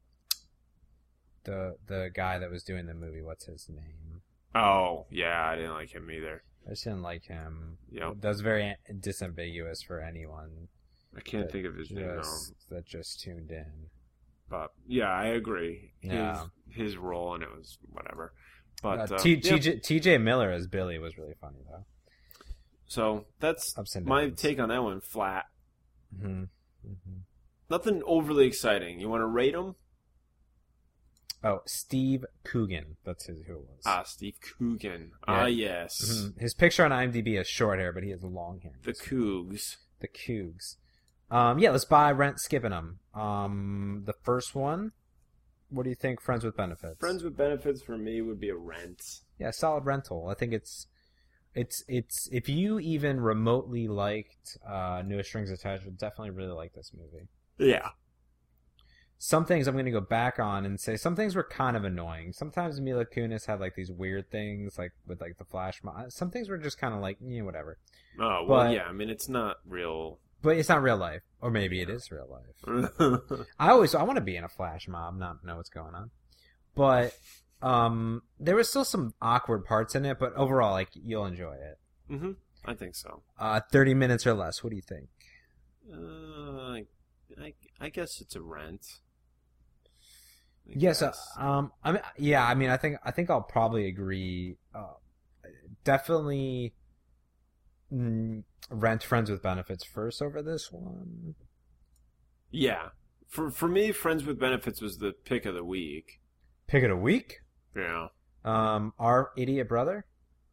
the the guy that was doing the movie. What's his name? Oh yeah, I didn't like him either. I just didn't like him. Yep. That was very disambiguous for anyone I can't that think of his name now. just, that just tuned in. But yeah, I agree. His Yeah. his role and it was whatever. But Uh, uh, T- yeah. TJ, T J Miller as Billy was really funny though. So that's Ups and my downs. take on that one. Flat. hmm hmm Nothing overly exciting. You want to rate him? Oh, Steve Coogan. That's his, who it was. Ah, Steve Coogan. Ah, Yeah. yes. Mhm. His picture on IMDb has short hair, but he has long hair. The Cougs. The Cougs. Um, yeah, let's buy, rent, skipping them. Um, the first one. What do you think? Friends with Benefits. Friends with Benefits for me would be a rent. Yeah, solid rental. I think it's, it's, it's. If you even remotely liked uh, No Strings Attached, you'll definitely really like this movie. Yeah. Some things I'm going to go back on and say some things were kind of annoying. Sometimes Mila Kunis had like these weird things, like with like the flash mob. Some things were just kind of like, yeah, whatever. Oh well, But- yeah. I mean, it's not real. But it's not real life, or maybe it is real life. I always I want to be in a flash mob, not know what's going on. But um, there was still some awkward parts in it, but overall, like you'll enjoy it. hmm I think so. Uh, thirty minutes or less. What do you think? Uh, I I guess it's a rent. I Yes. Uh, guess. um. I mean, yeah. I mean, I think I think I'll probably agree. Uh, definitely. Mm, rent Friends with Benefits first over this one. Yeah. For for me, Friends with Benefits was the pick of the week. Pick it a week. Yeah. Um, our idiot brother.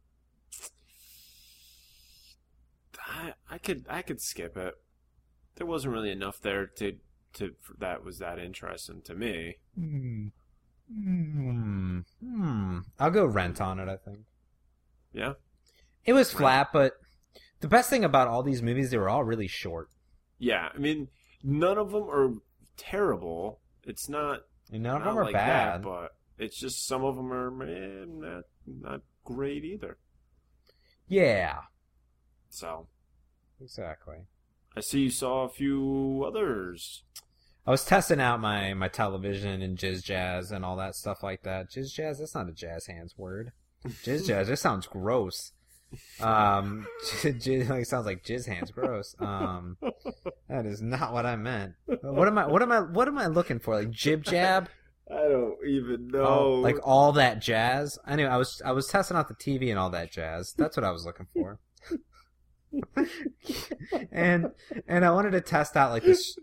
I I could I could skip it. There wasn't really enough there to to that was that interesting to me. Hmm. Hmm. Hmm. I'll go rent on it. I think Yeah. it was Rent. flat, but the best thing about all these movies, they were all really short. Yeah. I mean, none of them are terrible. It's not And none of not them are like bad. that, but it's just some of them are eh, not not great either. Yeah. So Exactly. I see you saw a few others. I was testing out my, my television and Jizz Jazz and all that stuff like that. Jizz Jazz, that's not a jazz hands word. Jizz Jazz, that sounds gross. Um, jizz, like, sounds like jizz hands, gross. Um, that is not what I meant. What am I? What am I? What am I looking for? Like jib jab? I don't even know. Oh, like all that jazz. Anyway, I was I was testing out the T V and all that jazz. That's what I was looking for. and and I wanted to test out like this.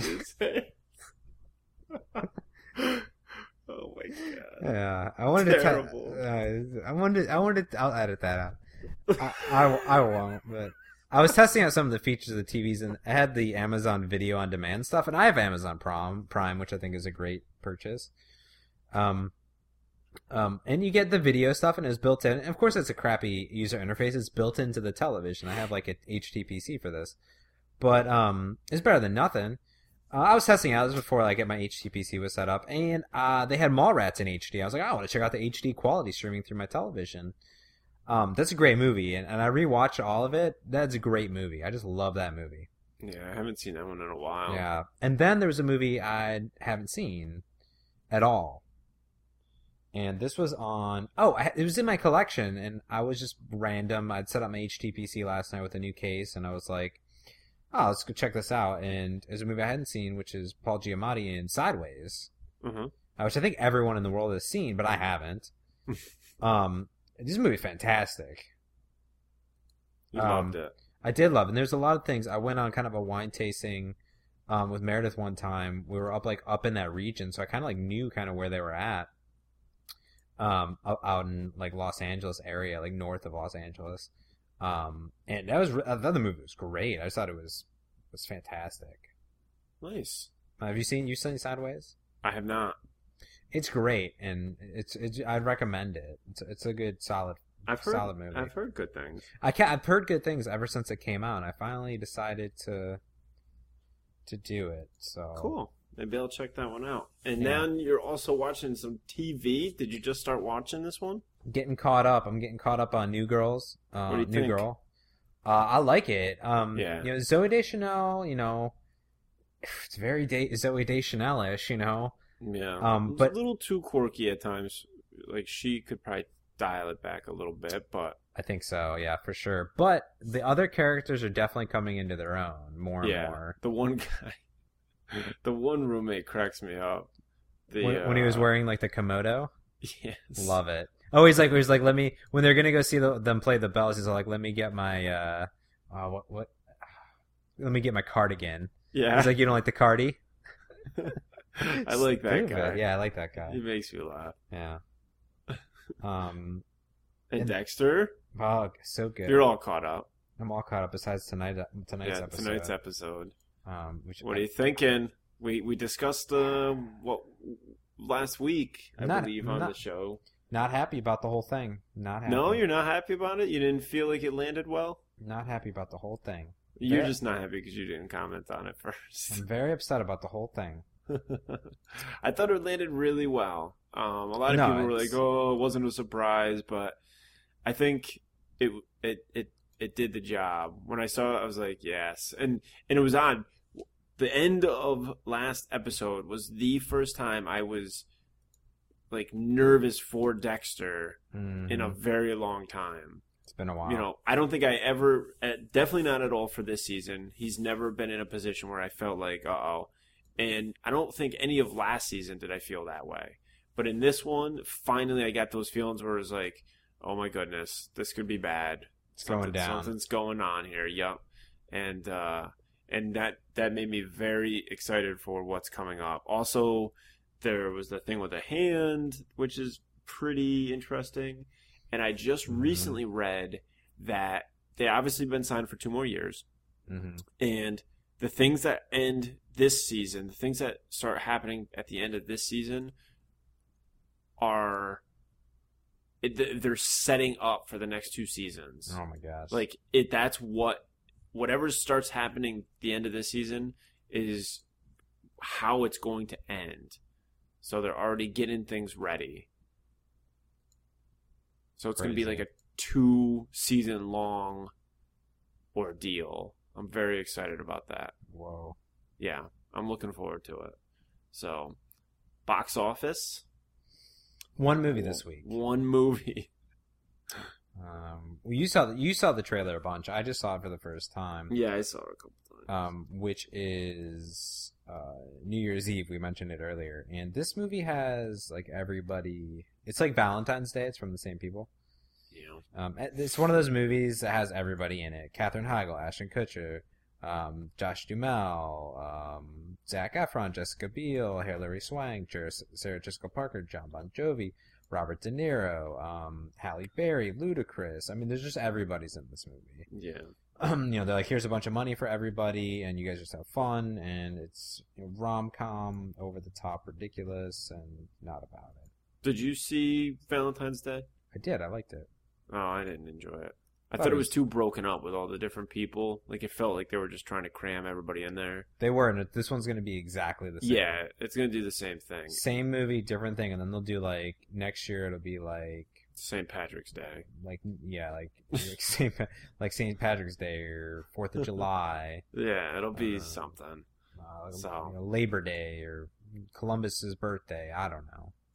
Oh my god. Yeah, I wanted Terrible. to. Te- uh, I wanted. I wanted. To, I'll edit that out. I, I, I won't. But I was testing out some of the features of the T Vs, and I had the Amazon Video on Demand stuff, and I have Amazon Prime, Prime, which I think is a great purchase. Um, um, and you get the video stuff, and it's built in. And of course, it's a crappy user interface. It's built into the television. I have like a H T P C for this, but um, it's better than nothing. Uh, I was testing out this before like my H T P C was set up, and uh, they had Mallrats in H D. I was like, oh, I want to check out the H D quality streaming through my television. Um, that's a great movie, and, and I rewatched all of it. That's a great movie. I just love that movie. Yeah, I haven't seen that one in a while. Yeah, and then there was a movie I haven't seen at all, and this was on. Oh, I, it was in my collection, and I was just random. I'd set up my H T P C last night with a new case, and I was like, oh, let's go check this out. And it's a movie I hadn't seen, which is Paul Giamatti in Sideways. Mm-hmm. uh, which I think everyone in the world has seen, but I haven't. um, this movie is fantastic. You Um, loved it. I did love it. And there's a lot of things. I went on kind of a wine tasting um, with Meredith one time. We were up like up in that region, so I kind of like knew kind of where they were at. Um, out, out in like Los Angeles area, like north of Los Angeles. Um, and that was I thought the movie was great. I just thought it was was fantastic. Nice. Uh, have you seen you seen Sideways? I have not. It's great, and it's it's I'd recommend it. It's it's a good solid I've heard. solid movie. I've heard good things. I can I've heard good things ever since it came out. And I finally decided to to do it. So Cool. Maybe I'll check that one out. And Yeah. now you're also watching some T V. Did you just start watching this one? Getting caught up. I'm getting caught up on New Girls. Uh, What do you New think? Girl. Uh, I like it. Um, Yeah. You know, Zoe Deschanel. You know, it's very da- Zoe Deschanel-ish. You know. Yeah. Um, It's but- a little too quirky at times. Like she could probably dial it back a little bit, but I think so. Yeah, for sure. But the other characters are definitely coming into their own more and yeah, more. the one guy, the one roommate cracks me up. The, When, when he was uh, wearing like the Komodo. yes, Love it. Oh, he's like, he's like, let me, when they're gonna go see the, them play the bells, he's like, let me get my, uh, uh, what, what, let me get my cardigan. Yeah, He's like, you don't like the cardi? I like that Stupid. guy. Yeah, I like that guy. He makes me laugh. Yeah. Um, And, And- Dexter, oh, so good. you're all caught up. I'm all caught up besides tonight, tonight's yeah, episode. tonight's episode. Um, which What are you thinking? We we discussed uh, what last week, I Not- believe, on not- the show. Not happy about the whole thing. Not happy. No, you're not happy about it. You didn't feel like it landed well. not happy about the whole thing. You're Yeah. just not happy because you didn't comment on it first. I'm very upset about the whole thing. I thought it landed really well. Um, a lot of No, people were it's- like, "Oh, it wasn't a surprise," but I think it it it it did the job. When I saw it, I was like, "Yes," and and it was odd. The end of last episode was the first time I was like nervous for Dexter Mhm. in a very long time. It's been a while. You know, I don't think I ever, uh, definitely not at all for this season. He's never been in a position where I felt like, uh oh. And I don't think any of last season did I feel that way. But in this one, finally I got those feelings where it was like, oh my goodness, this could be bad. It's going Something- down. Something's going on here. Yep. And, uh, and that, that made me very excited for what's coming up. Also, there was the thing with the hand, which is pretty interesting. And I just Mhm. recently read that they obviously been signed for two more years. Mhm. And the things that end this season, the things that start happening at the end of this season are it, they're setting up for the next two seasons. Oh my gosh. Like it that's what whatever starts happening at the end of this season is how it's going to end. So they're already getting things ready. So it's going to be Crazy. like a two season long ordeal. I'm very excited about that. Whoa. Yeah, I'm looking forward to it. So, box office. One movie this week. One movie. Um, well, you saw the, you saw the trailer a bunch. I just saw it for the first time. Yeah, I saw it a couple times. Um, which is uh, New Year's Eve. We mentioned it earlier, and this movie has like everybody. It's like Valentine's Day. It's from the same people. Yeah. Um, it's one of those movies that has everybody in it: Katherine Heigl, Ashton Kutcher, um, Josh Duhamel, um, Zac Efron, Jessica Biel, Hilary Swank, Jer- Sarah Jessica Parker, John Bon Jovi, Robert De Niro, um, Halle Berry, Ludacris. I mean, there's just everybody's in this movie. Yeah. Um, you know, they're like, here's a bunch of money for everybody, and you guys just have fun, and it's you know, rom-com, over the top, ridiculous, and not about it. Did you see Valentine's Day? I did. I liked it. Oh, I didn't enjoy it. I Thought thought it it was was- too broken up with all the different people. Like it felt like they were just trying to cram everybody in there. They were, and this one's going to be exactly the same. Yeah, it's gonna do the same thing. Same movie, different thing, and then they'll do like next year. It'll be like, Saint Patrick's Day. like yeah, like like Saint like Saint Patrick's Day or Fourth of July, Yeah, it'll be Uh, something. uh, So- you know, Labor Day or Columbus's birthday. I don't know.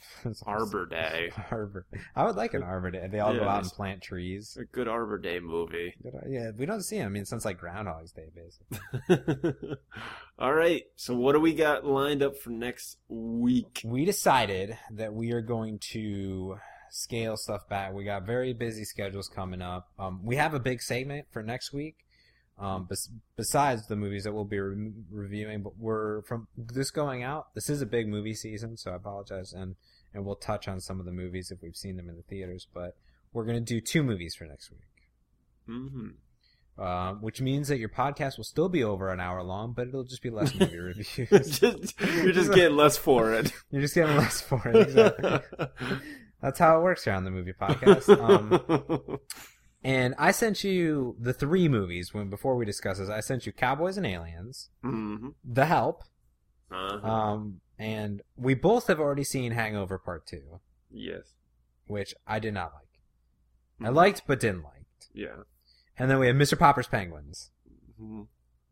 Arbor Day. Arbor. I would like an Arbor Day. They all Yeah, go out it's- and plant trees. A good Arbor Day movie. Yeah, we don't see them. I mean, since like Groundhog's Day, basically. All right. So what do we got lined up for next week? We decided that we are going to scale stuff back. We got very busy schedules coming up. Um, we have a big segment for next week. Um, bes- besides the movies that we'll be re- reviewing, but we're from this going out. This is a big movie season, so I apologize, and and we'll touch on some of the movies if we've seen them in the theaters. But we're gonna do two movies for next week, Mm-hmm. uh, which means that your podcast will still be over an hour long, but it'll just be less movie reviews. just, you're just getting less for it. You're just getting less for it. Exactly. That's how it works here on the movie podcast. Um, And I sent you the three movies when before we discuss this. I sent you Cowboys and Aliens, mm-hmm. The Help, uh-huh. um, and we both have already seen Hangover Part Two, Yes. which I did not like. I Mhm. liked but didn't like. Yeah. And then we have Mister Popper's Penguins. Mm-hmm.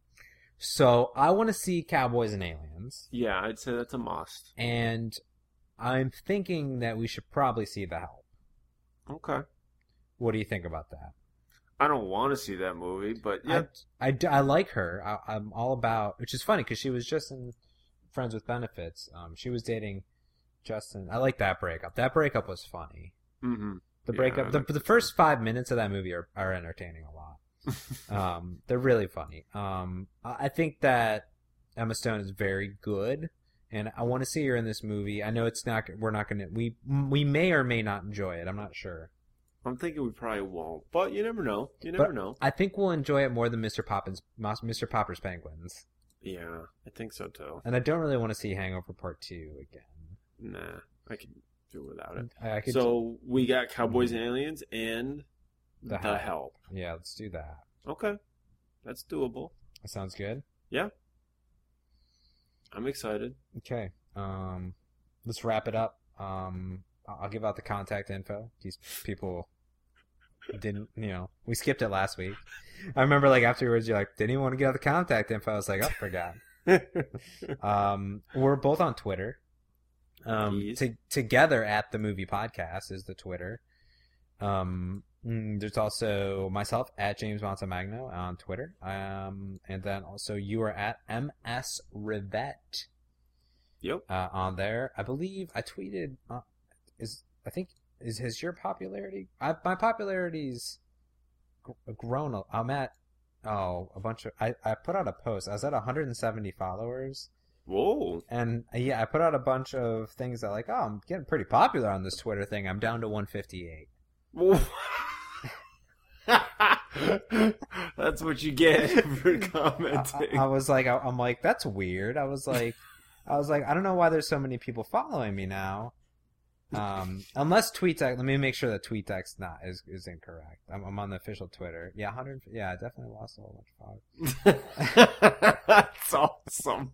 So I want to see Cowboys and Aliens, Yeah, I'd say that's a must. and I'm thinking that we should probably see The Help. Okay. What do you think about that? I don't want to see that movie, but yeah. I, I, I like her. I, I'm all about, which is funny because she was just in Friends with Benefits. Um, she was dating Justin. I like that breakup. That breakup was funny. Mm-hmm. The Yeah, breakup, I the, like the that first five minutes of that movie are, are entertaining a lot. um, they're really funny. Um, I I think that Emma Stone is very good, and I want to see her in this movie. I know it's not. We're not gonna. We we may or may not enjoy it. I'm not sure. I'm thinking we probably won't, but you never know. You never But know. I think we'll enjoy it more than Mister Poppins, Mister Popper's Penguins. Yeah, I think so too. And I don't really want to see Hangover Part Two again. Nah, I can do without it. I, I could, So we got Cowboys and Aliens and The The, Help. Help. yeah, let's do that. Okay, that's doable. That sounds good. Yeah, I'm excited. Okay, um, let's wrap it up. Um, I'll I'll give out the contact info. These people didn't, you know, we skipped it last week. I remember, like, afterwards, you're like, didn't even want to get out the contact info. I was like, oh, forgot. um, we're both on Twitter. Um, Yes. to, together at the movie podcast is the Twitter. Um, mm, there's also myself at James Montemagno on Twitter. Um, and then also you are at M S Rivette. Yep. Uh, on there, I believe I tweeted. Uh, is I think is has your popularity? I, my popularity's gr- grown. a- I'm at oh a bunch of. I, I put out a post. I was at one hundred seventy followers, Whoa. and uh, yeah, I put out a bunch of things that like, oh, I'm getting pretty popular on this Twitter thing. I'm down to one fifty-eight. Whoa. That's what you get for I, commenting. I was like, I, I'm like, that's weird. I was like, I was like, I don't know why there's so many people following me now. Um, unless TweetDeck, let me make sure that TweetDeck's not is is incorrect. I'm, I'm on the official Twitter. Yeah, one hundred. Yeah, I definitely lost a whole bunch of followers. That's awesome.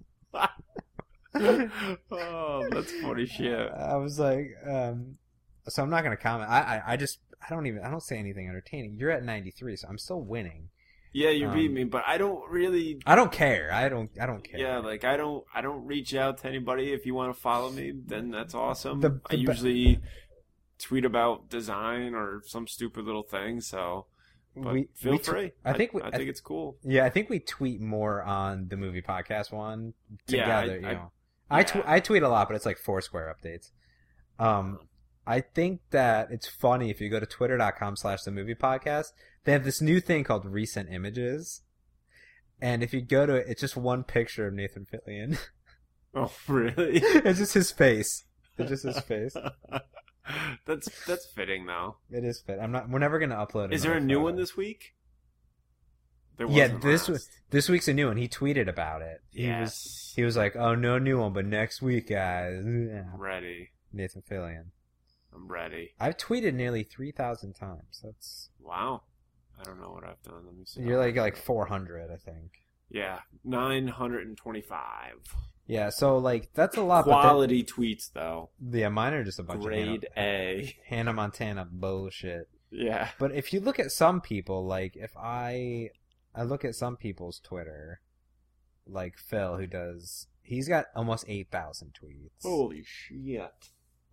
Oh, that's funny shit. I was like, um, so I'm not gonna comment. I, I, I just, I don't even, I don't say anything entertaining. You're at ninety-three, so I'm still winning. Yeah, you beat Um, me, but I don't really. I don't care. I don't, I don't care. Yeah, like I don't. I don't reach out to anybody. If you want to follow me, then that's awesome. The- I the be- usually tweet about design or some stupid little thing. So, but we feel we tw- free. I think we, I, I think it's cool. Yeah, I think we tweet more on the movie podcast one Yeah, together. I- you I- know, I tw- yeah. I tweet a lot, but it's like Foursquare updates. Um, I think that it's funny if you go to twitter dot com slash the movie podcast. They have this new thing called recent images, and if you go to it, it's just one picture of Nathan Fillion. Oh, really? It's just his face. It's just his face. that's that's fitting though. It is fit. I'm not. We're never gonna upload. Is there a another new photo. one this week? There Yeah, wasn't this last. was this week's a new one. He tweeted about it. He was Yes. he was like, "Oh, no new one, but next week, guys." Yeah. I'm ready. Nathan Fillion. I'm ready. I've tweeted nearly three thousand times. That's Wow. I don't know what I've done. Let me see. you're like like four hundred, I think. Yeah, nine hundred and twenty-five. Yeah, so like that's a lot. Quality tweets though. But yeah, mine are just a bunch Grade of Hannah, A. Hannah Montana bullshit. Yeah. But if you look at some people, like if I I look at some people's Twitter, like Phil, who does, he's got almost eight thousand tweets. Holy shit.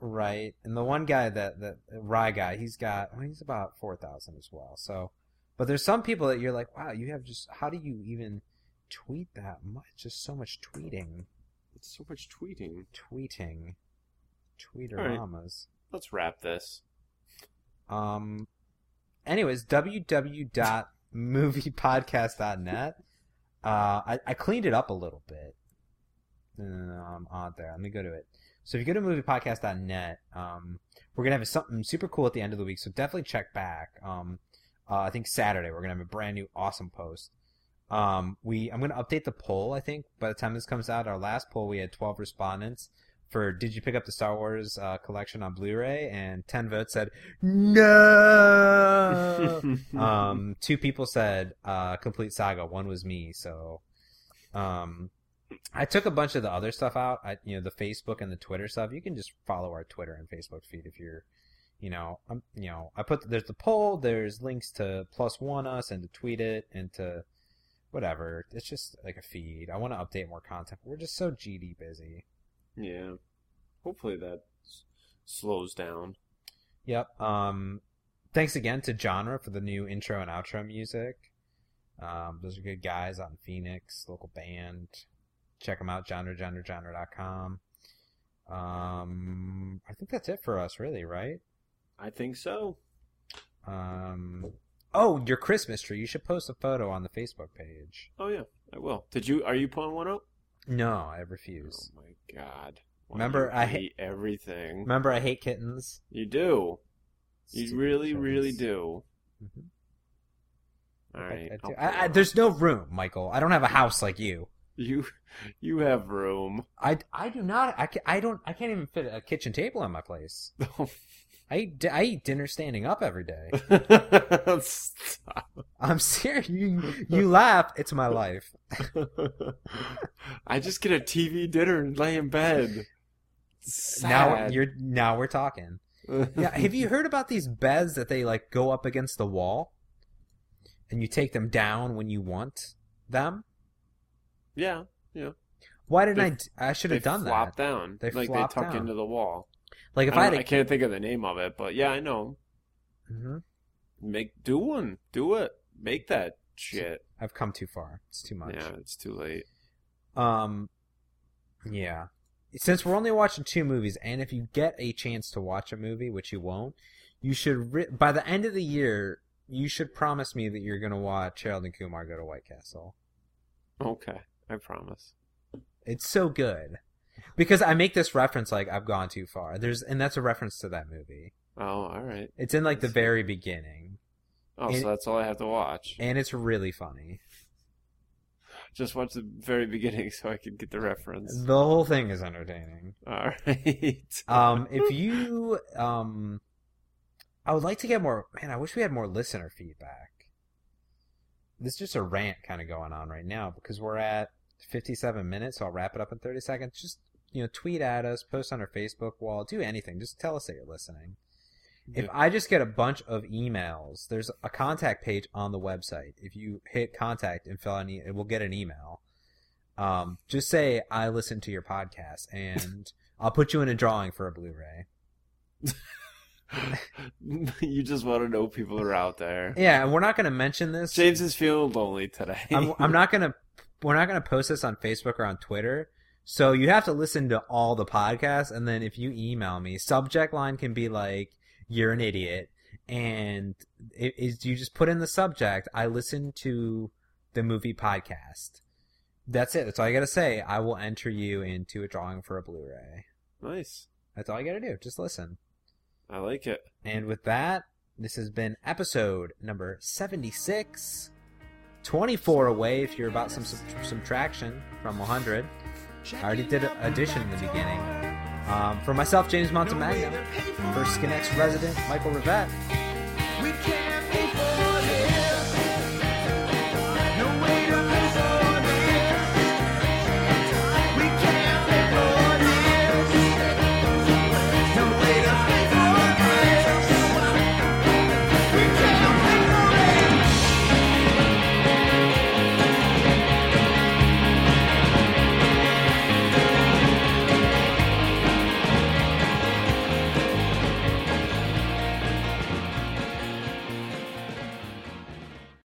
Right, and the one guy that that Rye guy, he's got well, he's about four thousand as well. So, but there's some people that you're like, wow, you have just how do you even tweet that much? Just so much tweeting. It's so much tweeting. Tweeting, tweeteramas. Right. Let's wrap this. Um. Anyways, w w w dot movie podcast dot net. Uh, I I cleaned it up a little bit. Um, on there. Let me go to it. So if you go to movie podcast dot net, um, we're going to have something super cool at the end of the week, so definitely check back. Um, uh, I think Saturday we're going to have a brand new awesome post. Um, we I'm going to update the poll, I think, by the time this comes out. Our last poll, we had twelve respondents for did you pick up the Star Wars uh, collection on Blu-ray, and ten votes said no. um, two people said uh, complete saga. One was me, so... Um, I took a bunch of the other stuff out. I, you know, the Facebook and the Twitter stuff. You can just follow our Twitter and Facebook feed if you're, you know, um, you know. I put there's the poll. There's links to Plus One Us and to tweet it and to whatever. It's just like a feed. I want to update more content. We're just so G D busy. Yeah. Hopefully that s- slows down. Yep. Um. Thanks again to Genre for the new intro and outro music. Um. Those are good guys out in Phoenix, local band. Check them out, genre genre genre dot com. Um, I think that's it for us, really, right? I think so. Um, oh, your Christmas tree. You should post a photo on the Facebook page. Oh yeah, I will. Did you? Are you pulling one up? No, I refuse. Oh my god! Why Remember, do you I hate everything. Remember, I hate kittens. You do. You Stupid really, kittens. really do. Mm-hmm. All right. I, I, I'll do. pull I, I, it up. there's no room, Michael. I don't have a house like you. You, you have room. I, I do not. I, ca- I don't. I can't even fit a kitchen table in my place. I eat, di- I eat dinner standing up every day. Stop. I'm serious. You, you laugh. It's my life. I just get a T V dinner and lay in bed. Sad. Now you're now we're talking. Yeah, have you heard about these beds that they like go up against the wall, and you take them down when you want them? Yeah, yeah. Why didn't They- I? d- I should They have done flop that. down. They like flop they tuck down. into the wall. Like if I, I, don't- had I a, can't think of the name of it, but yeah, I know. Mhm. Make do one. Do it. Make that shit. I've come too far. It's too much. Yeah, it's too late. Um, yeah. Since we're only watching two movies, and if you get a chance to watch a movie, which you won't, you should ri- by the end of the year, you should promise me that you're gonna watch Harold and Kumar Go to White Castle. Okay, I promise. It's so good. Because I make this reference like I've gone too far. There's and that's a reference to that movie. Oh, all right. It's in like the Let's see. very beginning. Oh, And- so that's all I have to watch. And it's really funny. Just watch the very beginning so I can get the reference. The whole thing is entertaining. All right. Um if you um I would like to get more man, I wish we had more listener feedback. This is just a rant kind of going on right now because we're at fifty-seven minutes, so I'll wrap it up in thirty seconds. Just, you know, tweet at us, post on our Facebook wall, do anything. Just tell us that you're listening. If Yeah. I just get a bunch of emails, there's a contact page on the website. If you hit contact and fill out, e- it will get an email. Um, just say, I listened to your podcast, and I'll put you in a drawing for a Blu-ray. You just want to know people are out there. Yeah, and we're not going to mention this. James is feeling lonely today. I'm, I'm not going to, we're not going to post this on Facebook or on Twitter. So you have to listen to all the podcasts, and then if you email me, subject line can be like, you're an idiot, and it is you just put in the subject, I listened to the movie podcast. That's it. That's all you gotta say. I will enter you into a drawing for a Blu-ray. Nice. That's all you gotta do. Just listen. I like it. And with that, this has been episode number seventy-six. twenty-four away if you're about some sub- subtraction from one hundred. I already did addition in the beginning. Um, for myself, James Montemagno. For Skinx resident, Michael Rivette. We can't